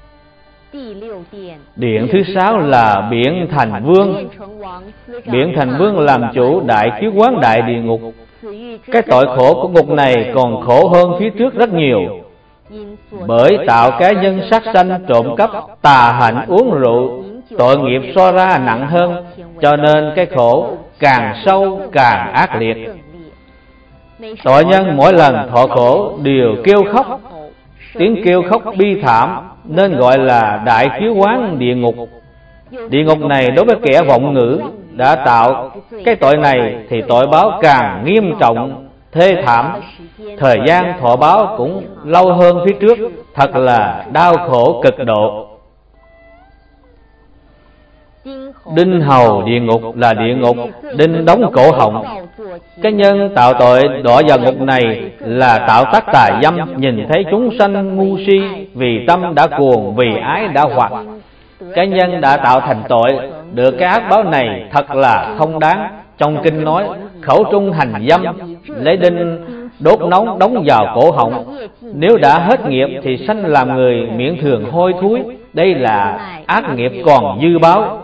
[SPEAKER 1] Điện thứ sáu là Biển Thành Vương. Biển Thành Vương làm chủ đại kiết quán đại địa ngục. Cái tội khổ của ngục này còn khổ hơn phía trước rất nhiều. Bởi tạo cái nhân sát sanh, trộm cắp, tà hạnh, uống rượu, tội nghiệp so ra nặng hơn, cho nên cái khổ càng sâu càng ác liệt. Tội nhân mỗi lần thọ khổ đều kêu khóc, tiếng kêu khóc bi thảm, nên gọi là đại kiết quán địa ngục. Địa ngục này đối với kẻ vọng ngữ đã tạo cái tội này thì tội báo càng nghiêm trọng, thê thảm. Thời gian thọ báo cũng lâu hơn phía trước, thật là đau khổ cực độ. Đinh hầu địa ngục là địa ngục đinh đóng cổ họng. Cái nhân tạo tội đọa vào ngục này là tạo tác tà dâm, nhìn thấy chúng sanh ngu si, vì tâm đã cuồng, vì ái đã hoặc. Cái nhân đã tạo thành tội được cái ác báo này thật là không đáng. Trong kinh nói khẩu trung hành dâm, lấy đinh đốt nóng đóng vào cổ họng. Nếu đã hết nghiệp thì sanh làm người miệng thường hôi thối. Đây là ác nghiệp còn dư báo.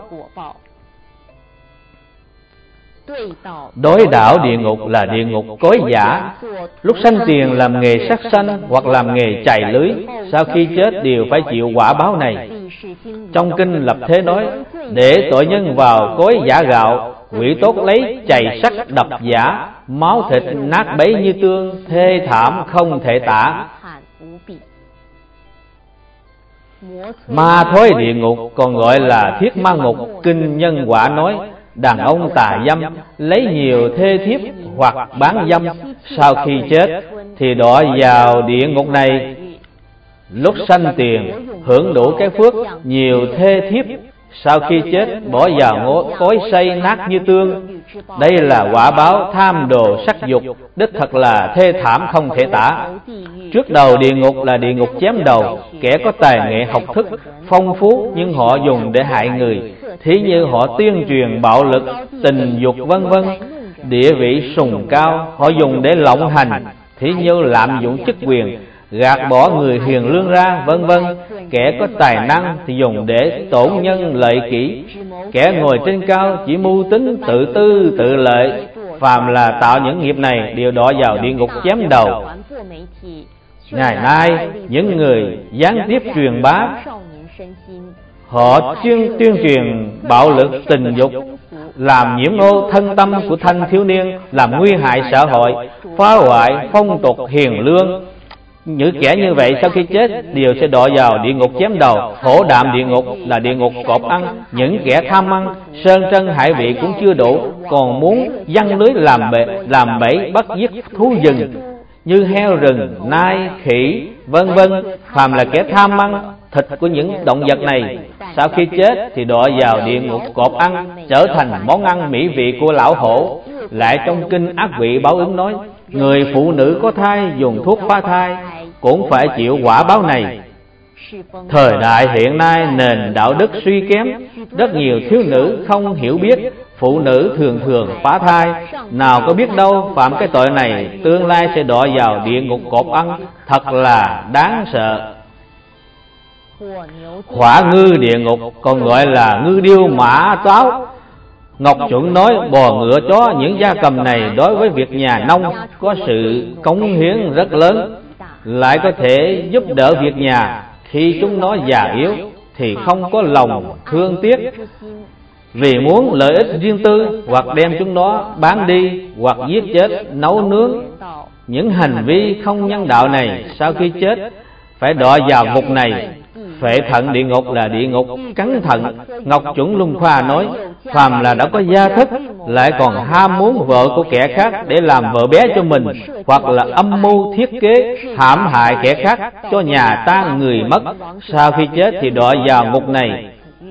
[SPEAKER 1] Đối đảo địa ngục là địa ngục cối giả. Lúc sanh tiền làm nghề sát sanh hoặc làm nghề chài lưới, sau khi chết đều phải chịu quả báo này. Trong kinh Lập Thế nói, để tội nhân vào cối giả gạo, quỷ tốt lấy chày sắt đập giả, máu thịt nát bấy như tương, thê thảm không thể tả. Ma thối địa ngục còn gọi là thiết ma ngục. Kinh Nhân Quả nói, đàn ông tà dâm lấy nhiều thê thiếp hoặc bán dâm, sau khi chết thì đọa vào địa ngục này. Lúc sanh tiền hưởng đủ cái phước nhiều thê thiếp, sau khi chết bỏ vào cối xay nát như tương. Đây là quả báo tham đồ sắc dục, đích thật là thê thảm không thể tả. Trước đầu địa ngục là địa ngục chém đầu. Kẻ có tài nghệ học thức phong phú nhưng họ dùng để hại người, thí như họ tuyên truyền bạo lực, tình dục vân vân. Địa vị sùng cao họ dùng để lộng hành, thí như lạm dụng chức quyền, gạt bỏ người hiền lương ra vân vân. Kẻ có tài năng thì dùng để tổn nhân lợi kỷ. Kẻ ngồi trên cao chỉ mưu tính tự tư tự lợi. Phàm là tạo những nghiệp này đều đọa vào địa ngục chém đầu. Ngày nay những người gián tiếp truyền bá, họ chuyên tuyên truyền bạo lực tình dục, làm nhiễm ô thân tâm của thanh thiếu niên, làm nguy hại xã hội, phá hoại phong tục hiền lương. Những kẻ như vậy sau khi chết đều sẽ đọa vào địa ngục chém đầu. Thổ đạm địa ngục là địa ngục cọp ăn. Những kẻ tham ăn sơn trân hải vị cũng chưa đủ, còn muốn giăng lưới làm bẫy làm bẫy bắt giết thú rừng như heo rừng, nai, khỉ vân vân. Phàm là kẻ tham ăn thịt của những động vật này, sau khi chết thì đọa vào địa ngục cọp ăn, trở thành món ăn mỹ vị của lão hổ. Lại trong kinh Ác Vị Báo Ứng nói, người phụ nữ có thai dùng thuốc phá thai cũng phải chịu quả báo này. Thời đại hiện nay nền đạo đức suy kém, rất nhiều thiếu nữ không hiểu biết, phụ nữ thường thường phá thai. Nào có biết đâu phạm cái tội này tương lai sẽ đọa vào địa ngục cọp ăn, thật là đáng sợ. Hỏa ngư địa ngục còn gọi là ngư điêu mã táo. Ngọc Chuẩn nói bò ngựa chó những gia cầm này đối với việc nhà nông có sự cống hiến rất lớn, lại có thể giúp đỡ việc nhà. Khi chúng nó già yếu thì không có lòng thương tiếc, vì muốn lợi ích riêng tư, hoặc đem chúng nó bán đi, hoặc giết chết nấu nướng. Những hành vi không nhân đạo này sau khi chết phải đọa vào ngục này. Phệ thận địa ngục là địa ngục cắn thận. Ngọc Chuẩn Luân Khoa nói, phàm là đã có gia thức lại còn ham muốn vợ của kẻ khác để làm vợ bé cho mình, hoặc là âm mưu thiết kế hãm hại kẻ khác cho nhà tan người mất, sau khi chết thì đọa vào ngục này.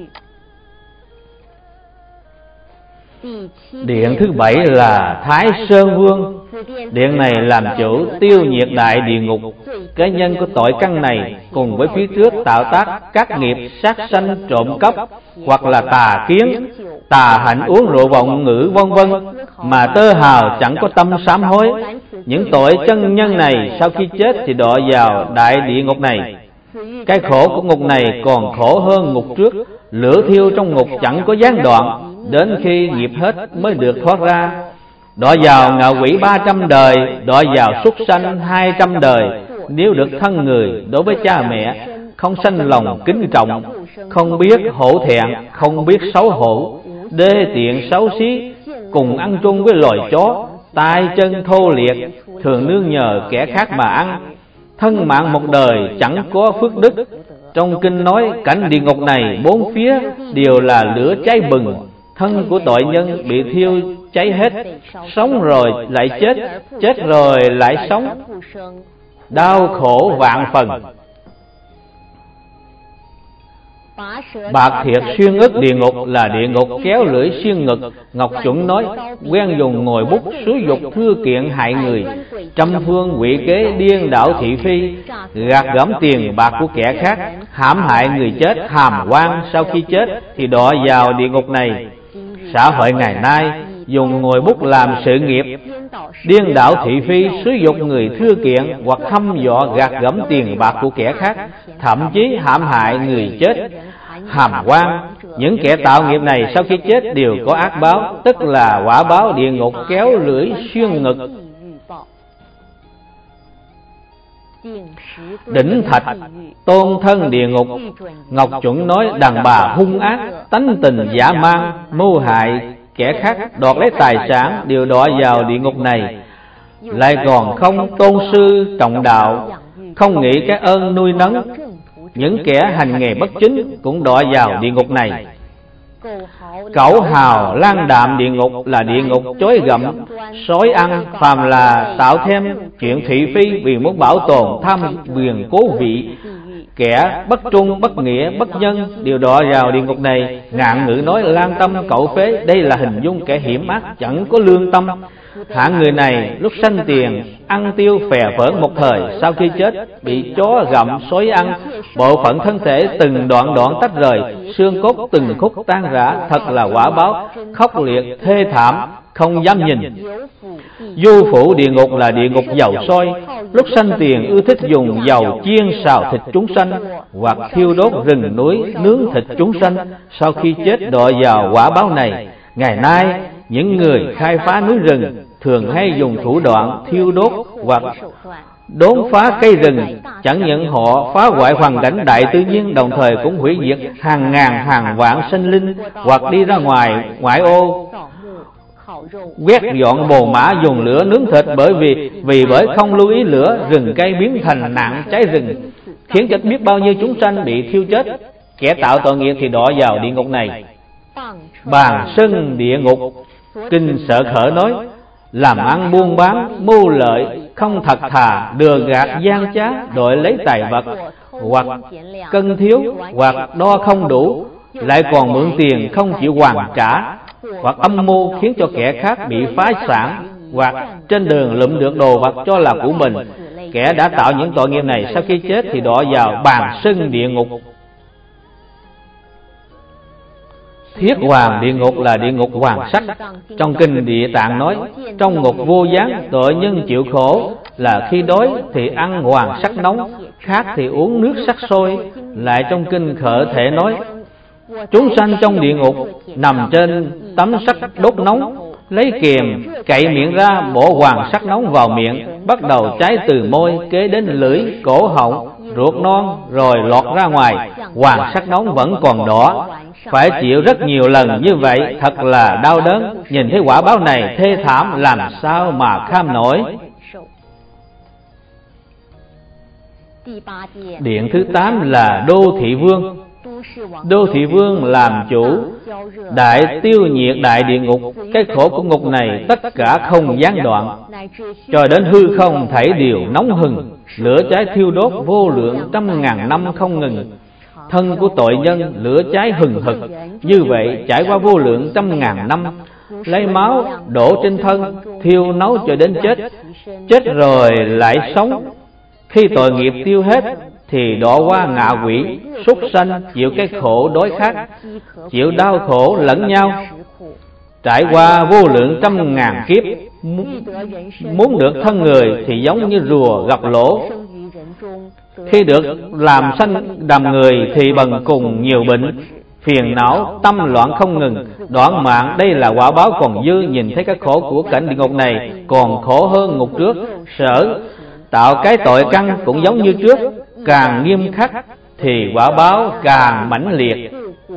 [SPEAKER 1] Điện thứ bảy là Thái Sơn Vương. Điện này làm chủ tiêu nhiệt đại địa ngục. Cái nhân của tội căn này cùng với phía trước tạo tác các nghiệp sát sanh, trộm cắp, hoặc là tà kiến, tà hạnh, uống rượu vọng ngữ vân vân, mà tơ hào chẳng có tâm sám hối. Những tội chân nhân này sau khi chết thì đọa vào đại địa ngục này. Cái khổ của ngục này còn khổ hơn ngục trước. Lửa thiêu trong ngục chẳng có gián đoạn, đến khi nghiệp hết mới được thoát ra. Đọa vào ngạ quỷ ba trăm đời, đọa vào súc sanh hai trăm đời. Nếu được thân người đối với cha mẹ, không sanh lòng kính trọng, không biết hổ thẹn, không biết xấu hổ, đê tiện xấu xí, cùng ăn chung với loài chó, tay chân thô liệt, thường nương nhờ kẻ khác mà ăn, thân mạng một đời chẳng có phước đức. Trong kinh nói cảnh địa ngục này bốn phía đều là lửa cháy bừng, thân của tội nhân bị thiêu cháy hết, sống rồi lại chết, chết rồi lại sống, đau khổ vạn phần. Bạc thiệt xuyên ức địa ngục là địa ngục kéo lưỡi xuyên ngực. Ngọc Chuẩn nói quen dùng ngòi bút xúi dục thưa kiện hại người, trăm phương quỷ kế điên đảo thị phi, gạt gẫm tiền bạc của kẻ khác, hãm hại người chết, hàm quan sau khi chết thì đọa vào địa ngục này. Xã hội ngày nay dùng ngòi bút làm sự nghiệp, điên đảo thị phi, xúi dục người thưa kiện hoặc hăm dọa gạt gẫm tiền bạc của kẻ khác, thậm chí hãm hại người chết, hàm quan. Những kẻ tạo nghiệp này sau khi chết đều có ác báo, tức là quả báo địa ngục kéo lưỡi xuyên ngực. Đỉnh thạch tôn thân địa ngục. Ngọc Chuẩn nói đàn bà hung ác, tánh tình dã man, mưu hại kẻ khác, đoạt lấy tài sản đều đọa vào địa ngục này. Lại còn không tôn sư trọng đạo, không nghĩ cái ơn nuôi nấng, những kẻ hành nghề bất chính cũng đọa vào địa ngục này. Cẩu hào lan đạm địa ngục là địa ngục chói gặm, sói ăn, phàm là tạo thêm chuyện thị phi vì muốn bảo tồn tham quyền cố vị. Kẻ bất trung, bất nghĩa, bất nhân đều đọa vào địa ngục này. Ngạn ngữ nói lan tâm cẩu phế, đây là hình dung kẻ hiểm ác chẳng có lương tâm. Hạng người này lúc sanh tiền ăn tiêu phè phỡn một thời, sau khi chết bị chó gặm sói ăn, bộ phận thân thể từng đoạn đoạn tách rời, xương cốt từng khúc tan rã, thật là quả báo khốc liệt thê thảm không dám nhìn. Du phủ địa ngục là địa ngục dầu sôi, lúc sanh tiền ưa thích dùng dầu chiên xào thịt chúng sanh hoặc thiêu đốt rừng núi nướng thịt chúng sanh, sau khi chết đọa vào quả báo này. Ngày nay những người khai phá núi rừng thường hay dùng thủ đoạn thiêu đốt hoặc đốn phá cây rừng, chẳng những họ phá hoại hoàn cảnh đại tự nhiên, đồng thời cũng hủy diệt hàng ngàn hàng vạn sinh linh, hoặc đi ra ngoài ngoại ô quét dọn bồ mã dùng lửa nướng thịt, bởi vì vì bởi không lưu ý lửa, rừng cây biến thành nạn cháy rừng, khiến cho biết bao nhiêu chúng sanh bị thiêu chết. Kẻ tạo tội nghiệp thì đọa vào địa ngục này. Bàn sân địa ngục. Kinh Sợ Khởi nói làm ăn buôn bán mưu lợi, không thật thà, lừa gạt gian trá, đội lấy tài vật, hoặc cân thiếu, hoặc đo không đủ, lại còn mượn tiền không chịu hoàn trả, hoặc âm mưu khiến cho kẻ khác bị phá sản, hoặc trên đường lụm được đồ vật cho là của mình. Kẻ đã tạo những tội nghiệp này sau khi chết thì đọa vào bàn sân địa ngục. Thiết hoàng địa ngục là địa ngục hoàng sắc. Trong kinh Địa Tạng nói trong ngục vô gián, tội nhân chịu khổ là khi đói thì ăn hoàng sắc nóng, khát thì uống nước sắc sôi. Lại trong kinh Khởi Thể nói chúng sanh trong địa ngục nằm trên tấm sắt đốt nóng, lấy kiềm cậy miệng ra, bổ hoàng sắc nóng vào miệng, bắt đầu cháy từ môi kế đến lưỡi, cổ họng, ruột non, rồi lọt ra ngoài. Hoàng sắc nóng vẫn còn đỏ, phải chịu rất nhiều lần như vậy, thật là đau đớn. Nhìn thấy quả báo này thê thảm, làm sao mà kham nổi. Điện thứ tám là Đô Thị Vương. Đô Thị Vương làm chủ đại tiêu nhiệt đại địa ngục. Cái khổ của ngục này tất cả không gián đoạn, cho đến hư không thảy đều nóng hừng, lửa cháy thiêu đốt vô lượng trăm ngàn năm không ngừng. Thân của tội nhân lửa cháy hừng hực, như vậy trải qua vô lượng trăm ngàn năm, lấy máu đổ trên thân, thiêu nấu cho đến chết. Chết rồi lại sống. Khi tội nghiệp tiêu hết thì đọa qua ngạ quỷ, súc sanh, chịu cái khổ đói khát, chịu đau khổ lẫn nhau, trải qua vô lượng trăm ngàn kiếp. Muốn được thân người thì giống như rùa gặp lỗ, khi được làm sanh đàm người thì bần cùng nhiều bệnh, phiền não, tâm loạn không ngừng, đoạn mạng. Đây là quả báo còn dư. Nhìn thấy cái khổ của cảnh địa ngục này còn khổ hơn ngục trước. Sở tạo cái tội căn cũng giống như trước, càng nghiêm khắc thì quả báo càng mãnh liệt.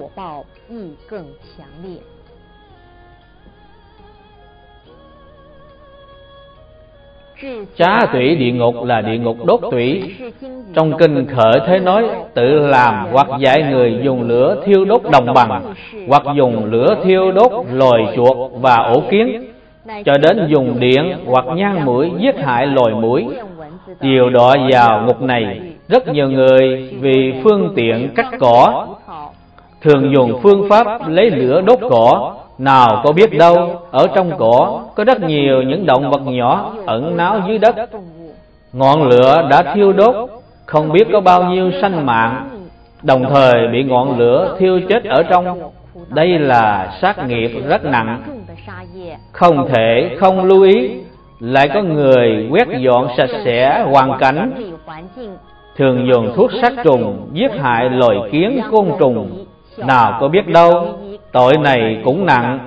[SPEAKER 1] Trá tủy địa ngục là địa ngục đốt tủy. Trong kinh Khởi Thế nói tự làm hoặc dạy người dùng lửa thiêu đốt đồng bằng, hoặc dùng lửa thiêu đốt loài chuột và ổ kiến, cho đến dùng điện hoặc nhang mũi giết hại loài mũi, đều đọa vào ngục này. Rất nhiều người vì phương tiện cắt cỏ thường dùng phương pháp lấy lửa đốt cỏ. Nào có biết đâu, ở trong cỏ có rất nhiều những động vật nhỏ ẩn náu dưới đất. Ngọn lửa đã thiêu đốt, không biết có bao nhiêu sanh mạng, đồng thời bị ngọn lửa thiêu chết ở trong. Đây là sát nghiệp rất nặng, không thể không lưu ý. Lại có người quét dọn sạch sẽ hoàn cảnh, thường dùng thuốc sát trùng giết hại loài kiến côn trùng. Nào có biết đâu, tội này cũng nặng.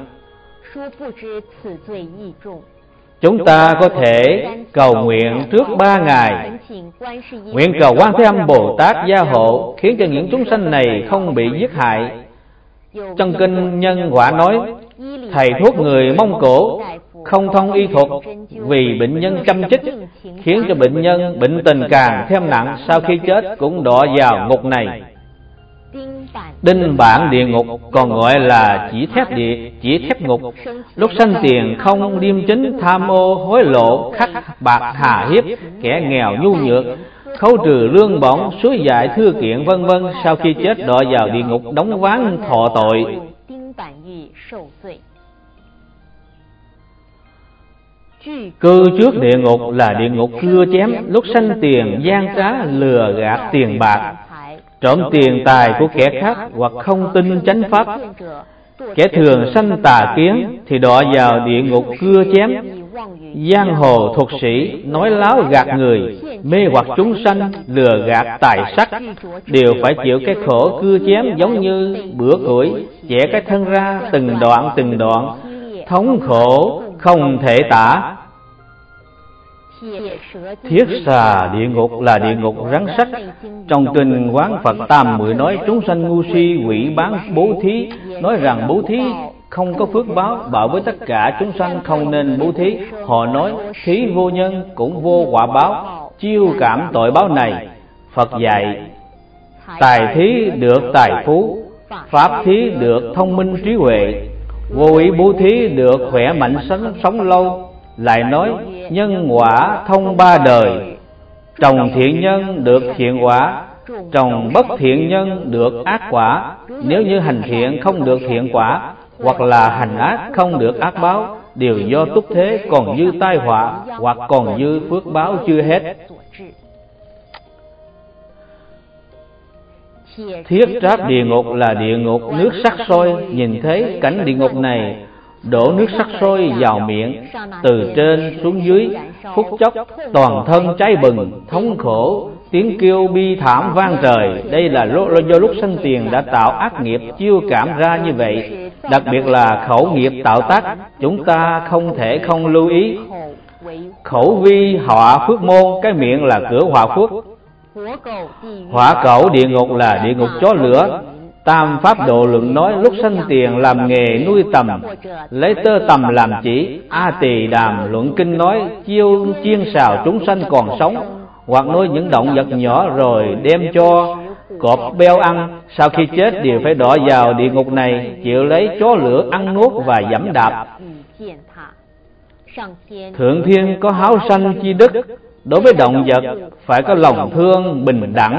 [SPEAKER 1] Chúng ta có thể cầu nguyện trước ba ngày, nguyện cầu Quan Thế Âm Bồ Tát gia hộ, khiến cho những chúng sanh này không bị giết hại. Trong kinh Nhân Quả nói, thầy thuốc người Mông Cổ không thông y thuật, vì bệnh nhân châm chích, khiến cho bệnh nhân bệnh tình càng thêm nặng, sau khi chết cũng đọa vào ngục này. Đinh bản địa ngục còn gọi là chỉ thép địa, chỉ thép ngục. Lúc sanh tiền không liêm chính, tham ô hối lộ, khắc bạc hà hiếp, kẻ nghèo nhu nhược, khấu trừ lương bổng, suối dại thư kiện vân vân. Sau khi chết đọa vào địa ngục đóng ván thọ tội. Cư trước địa ngục là địa ngục cưa chém. Lúc sanh tiền gian trá, lừa gạt tiền bạc, trộm tiền tài của kẻ khác, hoặc không tin chánh pháp. Kẻ thường sanh tà kiến thì đọa vào địa ngục cưa chém. Giang hồ thuật sĩ nói láo gạt người, mê hoặc chúng sanh, lừa gạt tài sắc, đều phải chịu cái khổ cưa chém, giống như bữa củi chẻ cái thân ra từng đoạn từng đoạn, thống khổ không thể tả. Thiết xà địa ngục là địa ngục rắn sắt. Trong kinh Quán Phật Tam Muội nói, chúng sanh ngu si quỷ bán bố thí, nói rằng bố thí không có phước báo, bảo với tất cả chúng sanh không nên bố thí. Họ nói thí vô nhân cũng vô quả báo, chiêu cảm tội báo này. Phật dạy, tài thí được tài phú, pháp thí được thông minh trí huệ, vô ý bố thí được khỏe mạnh sống, sống lâu. Lại nói nhân quả thông ba đời, trồng thiện nhân được thiện quả, trồng bất thiện nhân được ác quả. Nếu như hành thiện không được thiện quả, hoặc là hành ác không được ác báo, đều do túc thế còn dư tai họa, hoặc còn dư phước báo chưa hết. Thiết tráp địa ngục là địa ngục nước sắc sôi. Nhìn thấy cảnh địa ngục này, đổ nước sắc sôi vào miệng, từ trên xuống dưới, phút chốc toàn thân cháy bừng, thống khổ, tiếng kêu bi thảm vang trời. Đây là do lúc sanh tiền đã tạo ác nghiệp chiêu cảm ra như vậy. Đặc biệt là khẩu nghiệp tạo tác, chúng ta không thể không lưu ý. Khẩu vi họa phước môn, cái miệng là cửa họa phước. Hỏa cẩu địa ngục là địa ngục chó lửa. Tam Pháp Độ Luận nói, lúc sanh tiền làm nghề nuôi tầm, lấy tơ tầm làm chỉ. A Tỳ Đàm Luận Kinh nói, chiêu chiên xào chúng sanh còn sống, hoặc nuôi những động vật nhỏ rồi đem cho cọp beo ăn. Sau khi chết đều phải đọa vào địa ngục này, chịu lấy chó lửa ăn nuốt và giẫm đạp. Thượng Thiên có háo sanh chi đức, đối với động vật phải có lòng thương bình đẳng.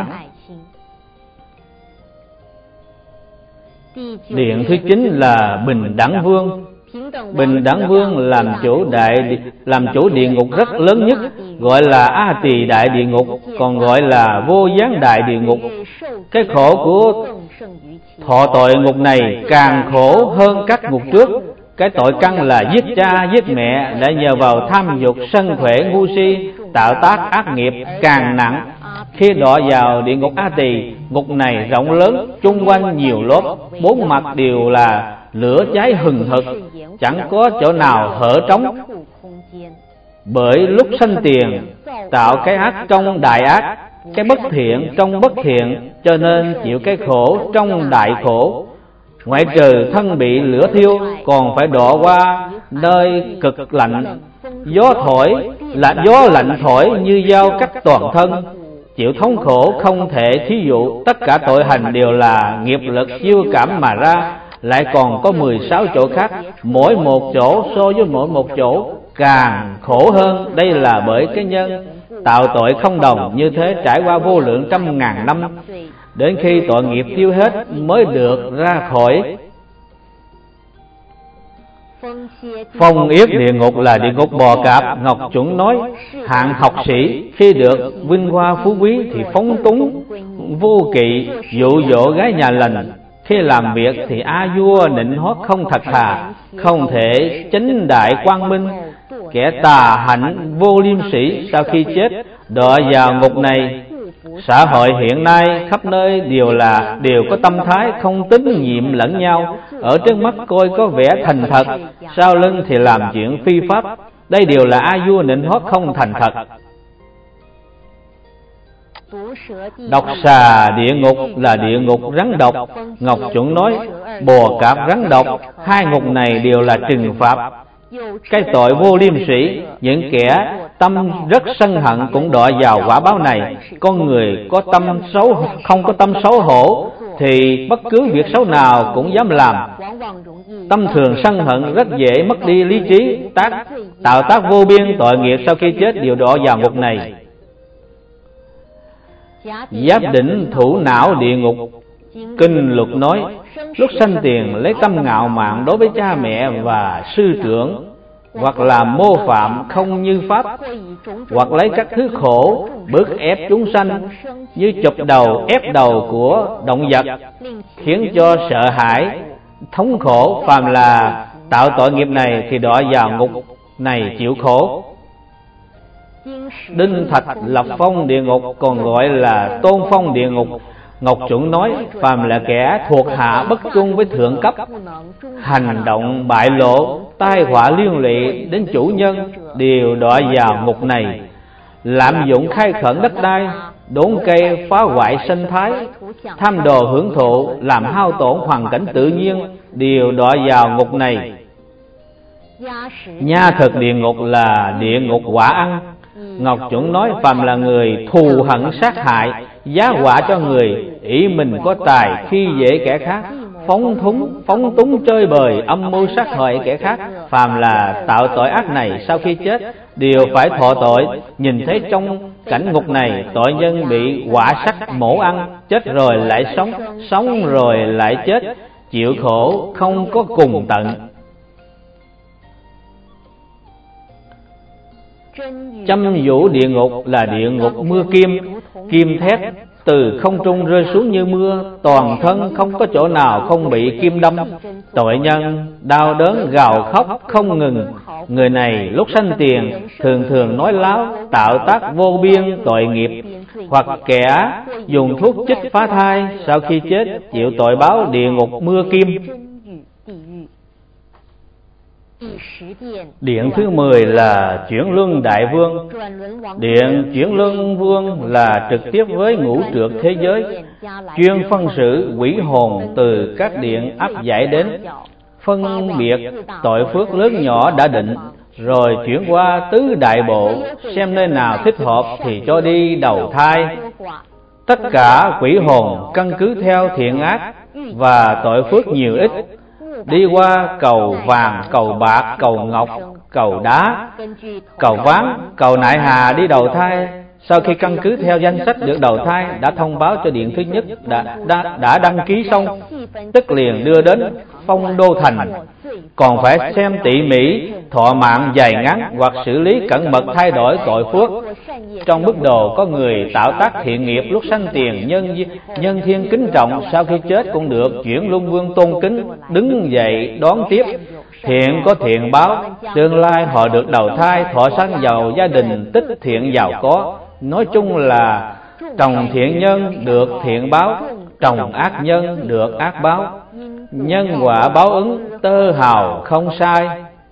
[SPEAKER 1] Điện thứ chín là Bình Đẳng Vương. Bình Đẳng Vương làm chủ đại làm chủ địa ngục rất lớn nhất, gọi là A Tỳ Đại Địa Ngục, còn gọi là Vô Gián Đại Địa Ngục. Cái khổ của thọ tội ngục này càng khổ hơn các ngục trước. Cái tội căn là giết cha giết mẹ, đã nhờ vào tham dục sân khỏe ngu si tạo tác ác nghiệp càng nặng. Khi đọa vào địa ngục A Tỳ, ngục này rộng lớn, chung quanh nhiều lớp, bốn mặt đều là lửa cháy hừng hực, chẳng có chỗ nào hở trống. Bởi lúc sanh tiền tạo cái ác trong đại ác, cái bất thiện trong bất thiện, cho nên chịu cái khổ trong đại khổ. Ngoại trừ thân bị lửa thiêu, còn phải đọa qua nơi cực lạnh, gió thổi lạnh gió lạnh thổi như dao cắt toàn thân, chịu thống khổ không thể thí dụ. Tất cả tội hành đều là nghiệp lực chiêu cảm mà ra. Lại còn có mười sáu chỗ khác, mỗi một chỗ so với mỗi một chỗ càng khổ hơn. Đây là bởi cái nhân tạo tội không đồng như thế, trải qua vô lượng trăm ngàn năm. đến khi tội nghiệp tiêu hết mới được ra khỏi. Phong yết địa ngục là địa ngục bò cạp. Ngọc Chuẩn nói hạng học sĩ khi được vinh hoa phú quý thì phóng túng vô kỵ, dụ dỗ gái nhà lành. Khi làm việc thì a vua nịnh hót không thật thà, không thể chánh đại quang minh. Kẻ tà hạnh vô liêm sĩ sau khi chết đọa vào ngục này. Xã hội hiện nay khắp nơi đều là đều có tâm thái không tín nhiệm lẫn nhau, ở trước mắt coi có vẻ thành thật, sau lưng thì làm chuyện phi pháp. Đây đều là a vua nịnh hót không thành thật. Độc xà địa ngục là địa ngục rắn độc. Ngọc Chuẩn nói bò cạp rắn độc, hai ngục này đều là trừng phạt cái tội vô liêm sĩ. Những kẻ tâm rất sân hận cũng đọa vào quả báo này. Con người có tâm xấu, không có tâm xấu hổ thì bất cứ việc xấu nào cũng dám làm. Tâm thường sân hận rất dễ mất đi lý trí, tác tạo tác vô biên tội nghiệp, sau khi chết đều đọa vào ngục này. Giáp đỉnh thủ não địa ngục. Kinh Luật nói lúc sanh tiền lấy tâm ngạo mạn đối với cha mẹ và sư trưởng, hoặc là mô phạm không như pháp, hoặc lấy các thứ khổ bức ép chúng sanh như chụp đầu ép đầu của động vật, khiến cho sợ hãi thống khổ. Phàm là tạo tội nghiệp này thì đọa vào ngục này chịu khổ. Đinh thạch lập phong địa ngục, còn gọi là tôn phong địa ngục. Ngọc Chuẩn nói phàm là kẻ thuộc hạ bất trung với thượng cấp, hành động bại lộ, tai họa liên lụy đến chủ nhân đều đọa vào ngục này. Lạm dụng khai khẩn đất đai, đốn cây phá hoại sinh thái, tham đồ hưởng thụ, làm hao tổn hoàn cảnh tự nhiên đều đọa vào ngục này. Nha thực địa ngục là địa ngục quả ăn. Ngọc Chuẩn nói phàm là người thù hận sát hại, giá họa cho người, ý mình có tài khi dễ kẻ khác, phóng thúng phóng túng chơi bời, âm mưu sát hại kẻ khác, phàm là tạo tội ác này sau khi chết đều phải thọ tội. Nhìn thấy trong cảnh ngục này, tội nhân bị hỏa sắc mổ ăn, chết rồi lại sống, sống rồi lại chết, chịu khổ không có cùng tận. Châm vũ địa ngục là địa ngục mưa kim. Kim thét từ không trung rơi xuống như mưa, toàn thân không có chỗ nào không bị kim đâm. Tội nhân đau đớn gào khóc không ngừng. Người này lúc sanh tiền thường thường nói láo, tạo tác vô biên tội nghiệp, hoặc kẻ dùng thuốc chích phá thai, sau khi chết chịu tội báo địa ngục mưa kim. Điện thứ mười là Chuyển Luân Đại Vương. Điện Chuyển Luân Vương là trực tiếp với ngũ trược thế giới, chuyên phân xử quỷ hồn từ các điện áp giải đến, phân biệt tội phước lớn nhỏ đã định, rồi chuyển qua tứ đại bộ, xem nơi nào thích hợp thì cho đi đầu thai. Tất cả quỷ hồn căn cứ theo thiện ác và tội phước nhiều ít, đi qua cầu vàng, cầu bạc, cầu ngọc, cầu đá, cầu ván, cầu nại hà đi đầu thai. Sau khi căn cứ theo danh sách được đầu thai đã thông báo cho điện thứ nhất đã, đã, đã đăng ký xong, tức liền đưa đến phong đô thành. Còn phải xem tỉ mỉ thọ mạng dài ngắn, hoặc xử lý cẩn mật thay đổi tội phước. Trong bức đồ có người tạo tác thiện nghiệp lúc sanh tiền, nhân nhân thiên kính trọng, sau khi chết cũng được Chuyển Luân Vương tôn kính, đứng dậy đón tiếp. Thiện có thiện báo, tương lai họ được đầu thai thọ sanh vào gia đình tích thiện giàu có. Nói chung là trồng thiện nhân được thiện báo, trồng ác nhân được ác báo. Nhân quả báo ứng tơ hào không sai.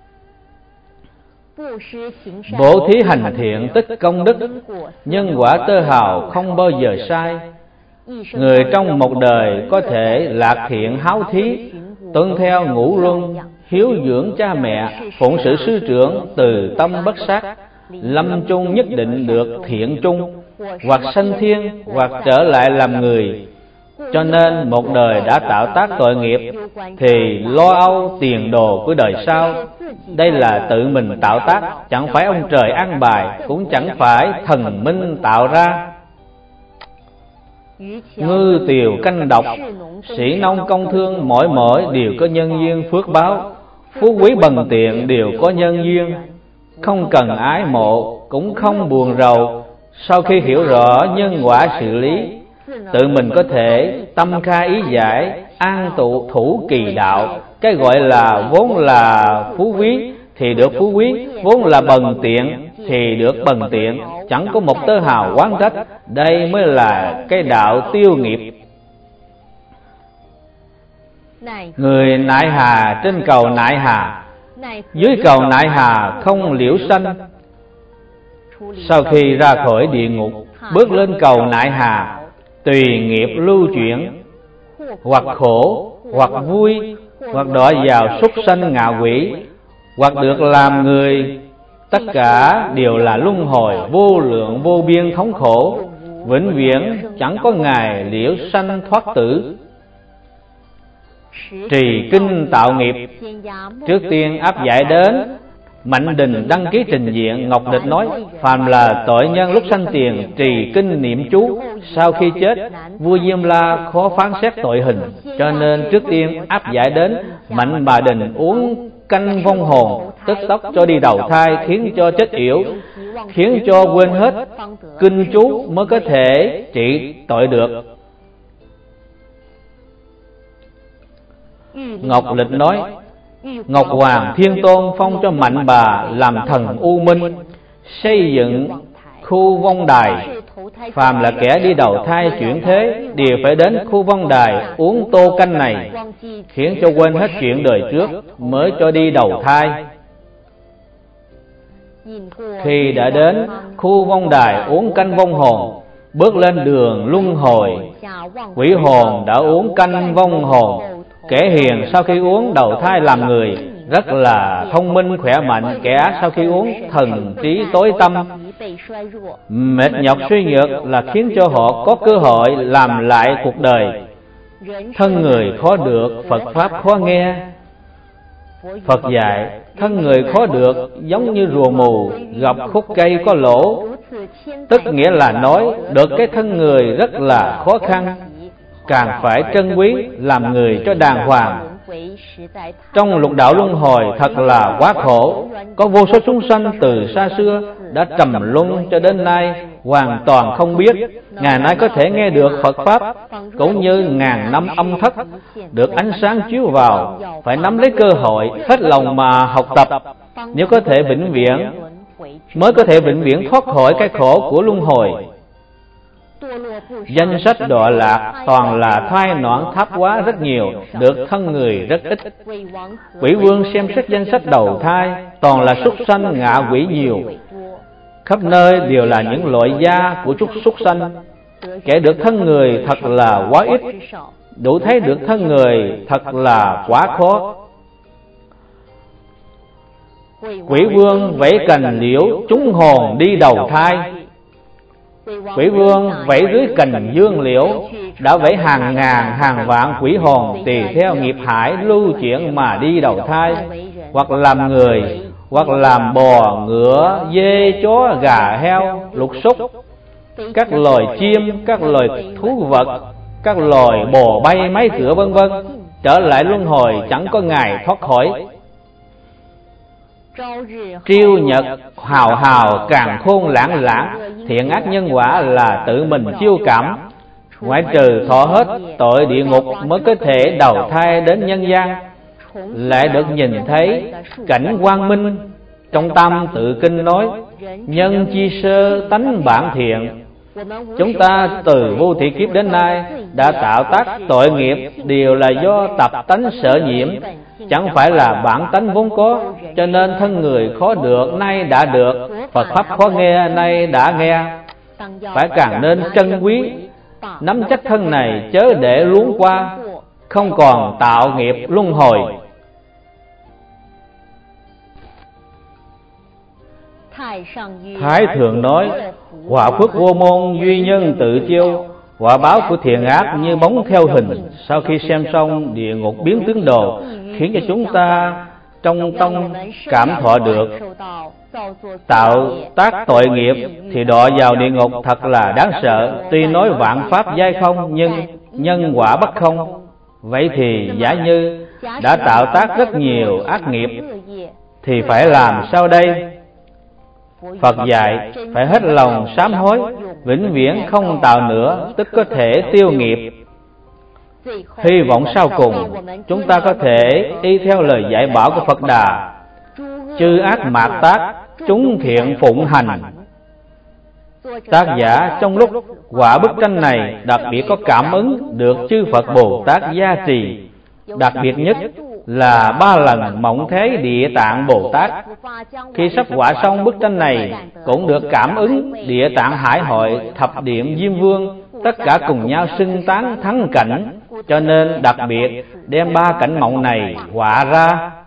[SPEAKER 1] Bố thí hành thiện tích công đức, nhân quả tơ hào không bao giờ sai. Người trong một đời có thể lạc thiện háo thí, tuân theo ngũ luân, hiếu dưỡng cha mẹ, phụng sự sư trưởng, từ tâm bất sát, lâm chung nhất định được thiện trung, hoặc sanh thiên, hoặc trở lại làm người. Cho nên một đời đã tạo tác tội nghiệp thì lo âu tiền đồ của đời sau. Đây là tự mình tạo tác, chẳng phải ông trời an bài, cũng chẳng phải thần minh tạo ra. ngư tiều canh độc, sĩ nông công thương mỗi mỗi đều có nhân duyên phước báo, phú quý bần tiện đều có nhân duyên, không cần ái mộ cũng không buồn rầu. Sau khi hiểu rõ nhân quả sự lý, tự mình có thể tâm khai ý giải, an tụ thủ kỳ đạo. Cái gọi là vốn là phú quý thì được phú quý, vốn là bần tiện thì được bần tiện, chẳng có một tơ hào oán trách. Đây mới là cái đạo tiêu nghiệp. Người nại hà trên cầu nại hà, dưới cầu nại hà không liễu sanh. Sau khi ra khỏi địa ngục, bước lên cầu nại hà, tùy nghiệp lưu chuyển, hoặc khổ, hoặc vui, hoặc đọa vào súc sanh ngạ quỷ, hoặc được làm người. Tất cả đều là luân hồi vô lượng vô biên thống khổ, vĩnh viễn chẳng có ngày liễu sanh thoát tử. Trì kinh tạo nghiệp. Trước tiên áp giải đến, Mạnh Đình đăng ký trình diện. Ngọc Địch nói: phàm là tội nhân lúc sanh tiền trì kinh niệm chú, sau khi chết vua Diêm La khó phán xét tội hình, cho nên trước tiên áp giải đến Mạnh Bà Đình uống canh vong hồn, tức tốc cho đi đầu thai, khiến cho chết yểu, khiến cho quên hết kinh chú mới có thể trị tội được. Ngọc Lịch nói: Ngọc Hoàng Thiên Tôn phong cho Mạnh Bà làm thần U Minh, xây dựng khu vong đài. Phàm là kẻ đi đầu thai chuyển thế đều phải đến khu vong đài uống tô canh này, khiến cho quên hết chuyện đời trước mới cho đi đầu thai. Khi đã đến khu vong đài uống canh vong hồn, bước lên đường luân hồi, quỷ hồn đã uống canh vong hồn. Kẻ hiền sau khi uống đầu thai làm người, rất là thông minh khỏe mạnh. Kẻ sau khi uống thần trí tối tăm, mệt nhọc suy nhược, là khiến cho họ có cơ hội làm lại cuộc đời. Thân người khó được, Phật Pháp khó nghe. Phật dạy thân người khó được giống như rùa mù gặp khúc cây có lỗ, tức nghĩa là nói được cái thân người rất là khó khăn, càng phải trân quý làm người cho đàng hoàng. Trong lục đạo luân hồi thật là quá khổ, có vô số chúng sanh từ xa xưa đã trầm luân cho đến nay hoàn toàn không biết. Ngày nay có thể nghe được Phật Pháp cũng như ngàn năm âm thất được ánh sáng chiếu vào, phải nắm lấy cơ hội hết lòng mà học tập, nếu có thể vĩnh viễn mới có thể vĩnh viễn thoát khỏi cái khổ của luân hồi. Danh sách đọa lạc toàn là thoai noãn tháp quá rất nhiều, được thân người rất ít. Quỷ vương xem xét danh sách đầu thai, toàn là súc sanh ngạ quỷ nhiều, khắp nơi đều là những loại da của chút súc sanh. Kẻ được thân người thật là quá ít, đủ thấy được thân người thật là quá khó. Quỷ vương vẫy cành liễu chúng hồn đi đầu thai. Quỷ vương vẫy dưới cành dương liễu, đã vẫy hàng ngàn hàng vạn quỷ hồn tùy theo nghiệp hải lưu chuyển mà đi đầu thai, hoặc làm người, hoặc làm bò, ngựa, dê, chó, gà, heo, lục súc, các loài chim, các loài thú vật, các loài bò bay, máy cửa vân vân, trở lại luân hồi chẳng có ngày thoát khỏi. Triêu nhật hào hào càng khôn lãng lãng, thiện ác nhân quả là tự mình chiêu cảm. Ngoại trừ thọ hết tội địa ngục mới có thể đầu thai đến nhân gian, lại được nhìn thấy cảnh quang minh. Trong Tam Tự Kinh nói: nhân chi sơ tánh bản thiện. Chúng ta từ vô thị kiếp đến nay đã tạo tác tội nghiệp đều là do tập tánh sở nhiễm, chẳng phải là bản tánh vốn có. Cho nên thân người khó được nay đã được, Phật Pháp khó nghe nay đã nghe. Phải càng nên trân quý, nắm chắc thân này chớ để luống qua, không còn tạo nghiệp luân hồi. Thái Thượng nói: quả phước vô môn duy nhân tự chiêu, quả báo của thiện ác như bóng theo hình. Sau khi xem xong địa ngục biến tướng đồ, khiến cho chúng ta trong tâm cảm thọ được tạo tác tội nghiệp thì đọa vào địa ngục thật là đáng sợ. Tuy nói vạn pháp giai không nhưng nhân quả bất không. Vậy thì giả như đã tạo tác rất nhiều ác nghiệp thì phải làm sao đây? Phật dạy phải hết lòng sám hối, vĩnh viễn không tạo nữa, tức có thể tiêu nghiệp. Hy vọng sau cùng chúng ta có thể y theo lời dạy bảo của Phật Đà: chư ác mạt tác, chúng thiện phụng hành. Tác giả trong lúc họa bức tranh này đặc biệt có cảm ứng được chư Phật Bồ Tát gia trì, đặc biệt nhất là ba lần Mộng Thế Địa Tạng Bồ Tát. Khi sắp họa xong bức tranh này cũng được cảm ứng Địa Tạng Hải Hội, Thập Điện Diêm Vương, tất cả cùng nhau xưng tán thắng cảnh, cho nên đặc biệt đem ba cảnh mộng này họa ra.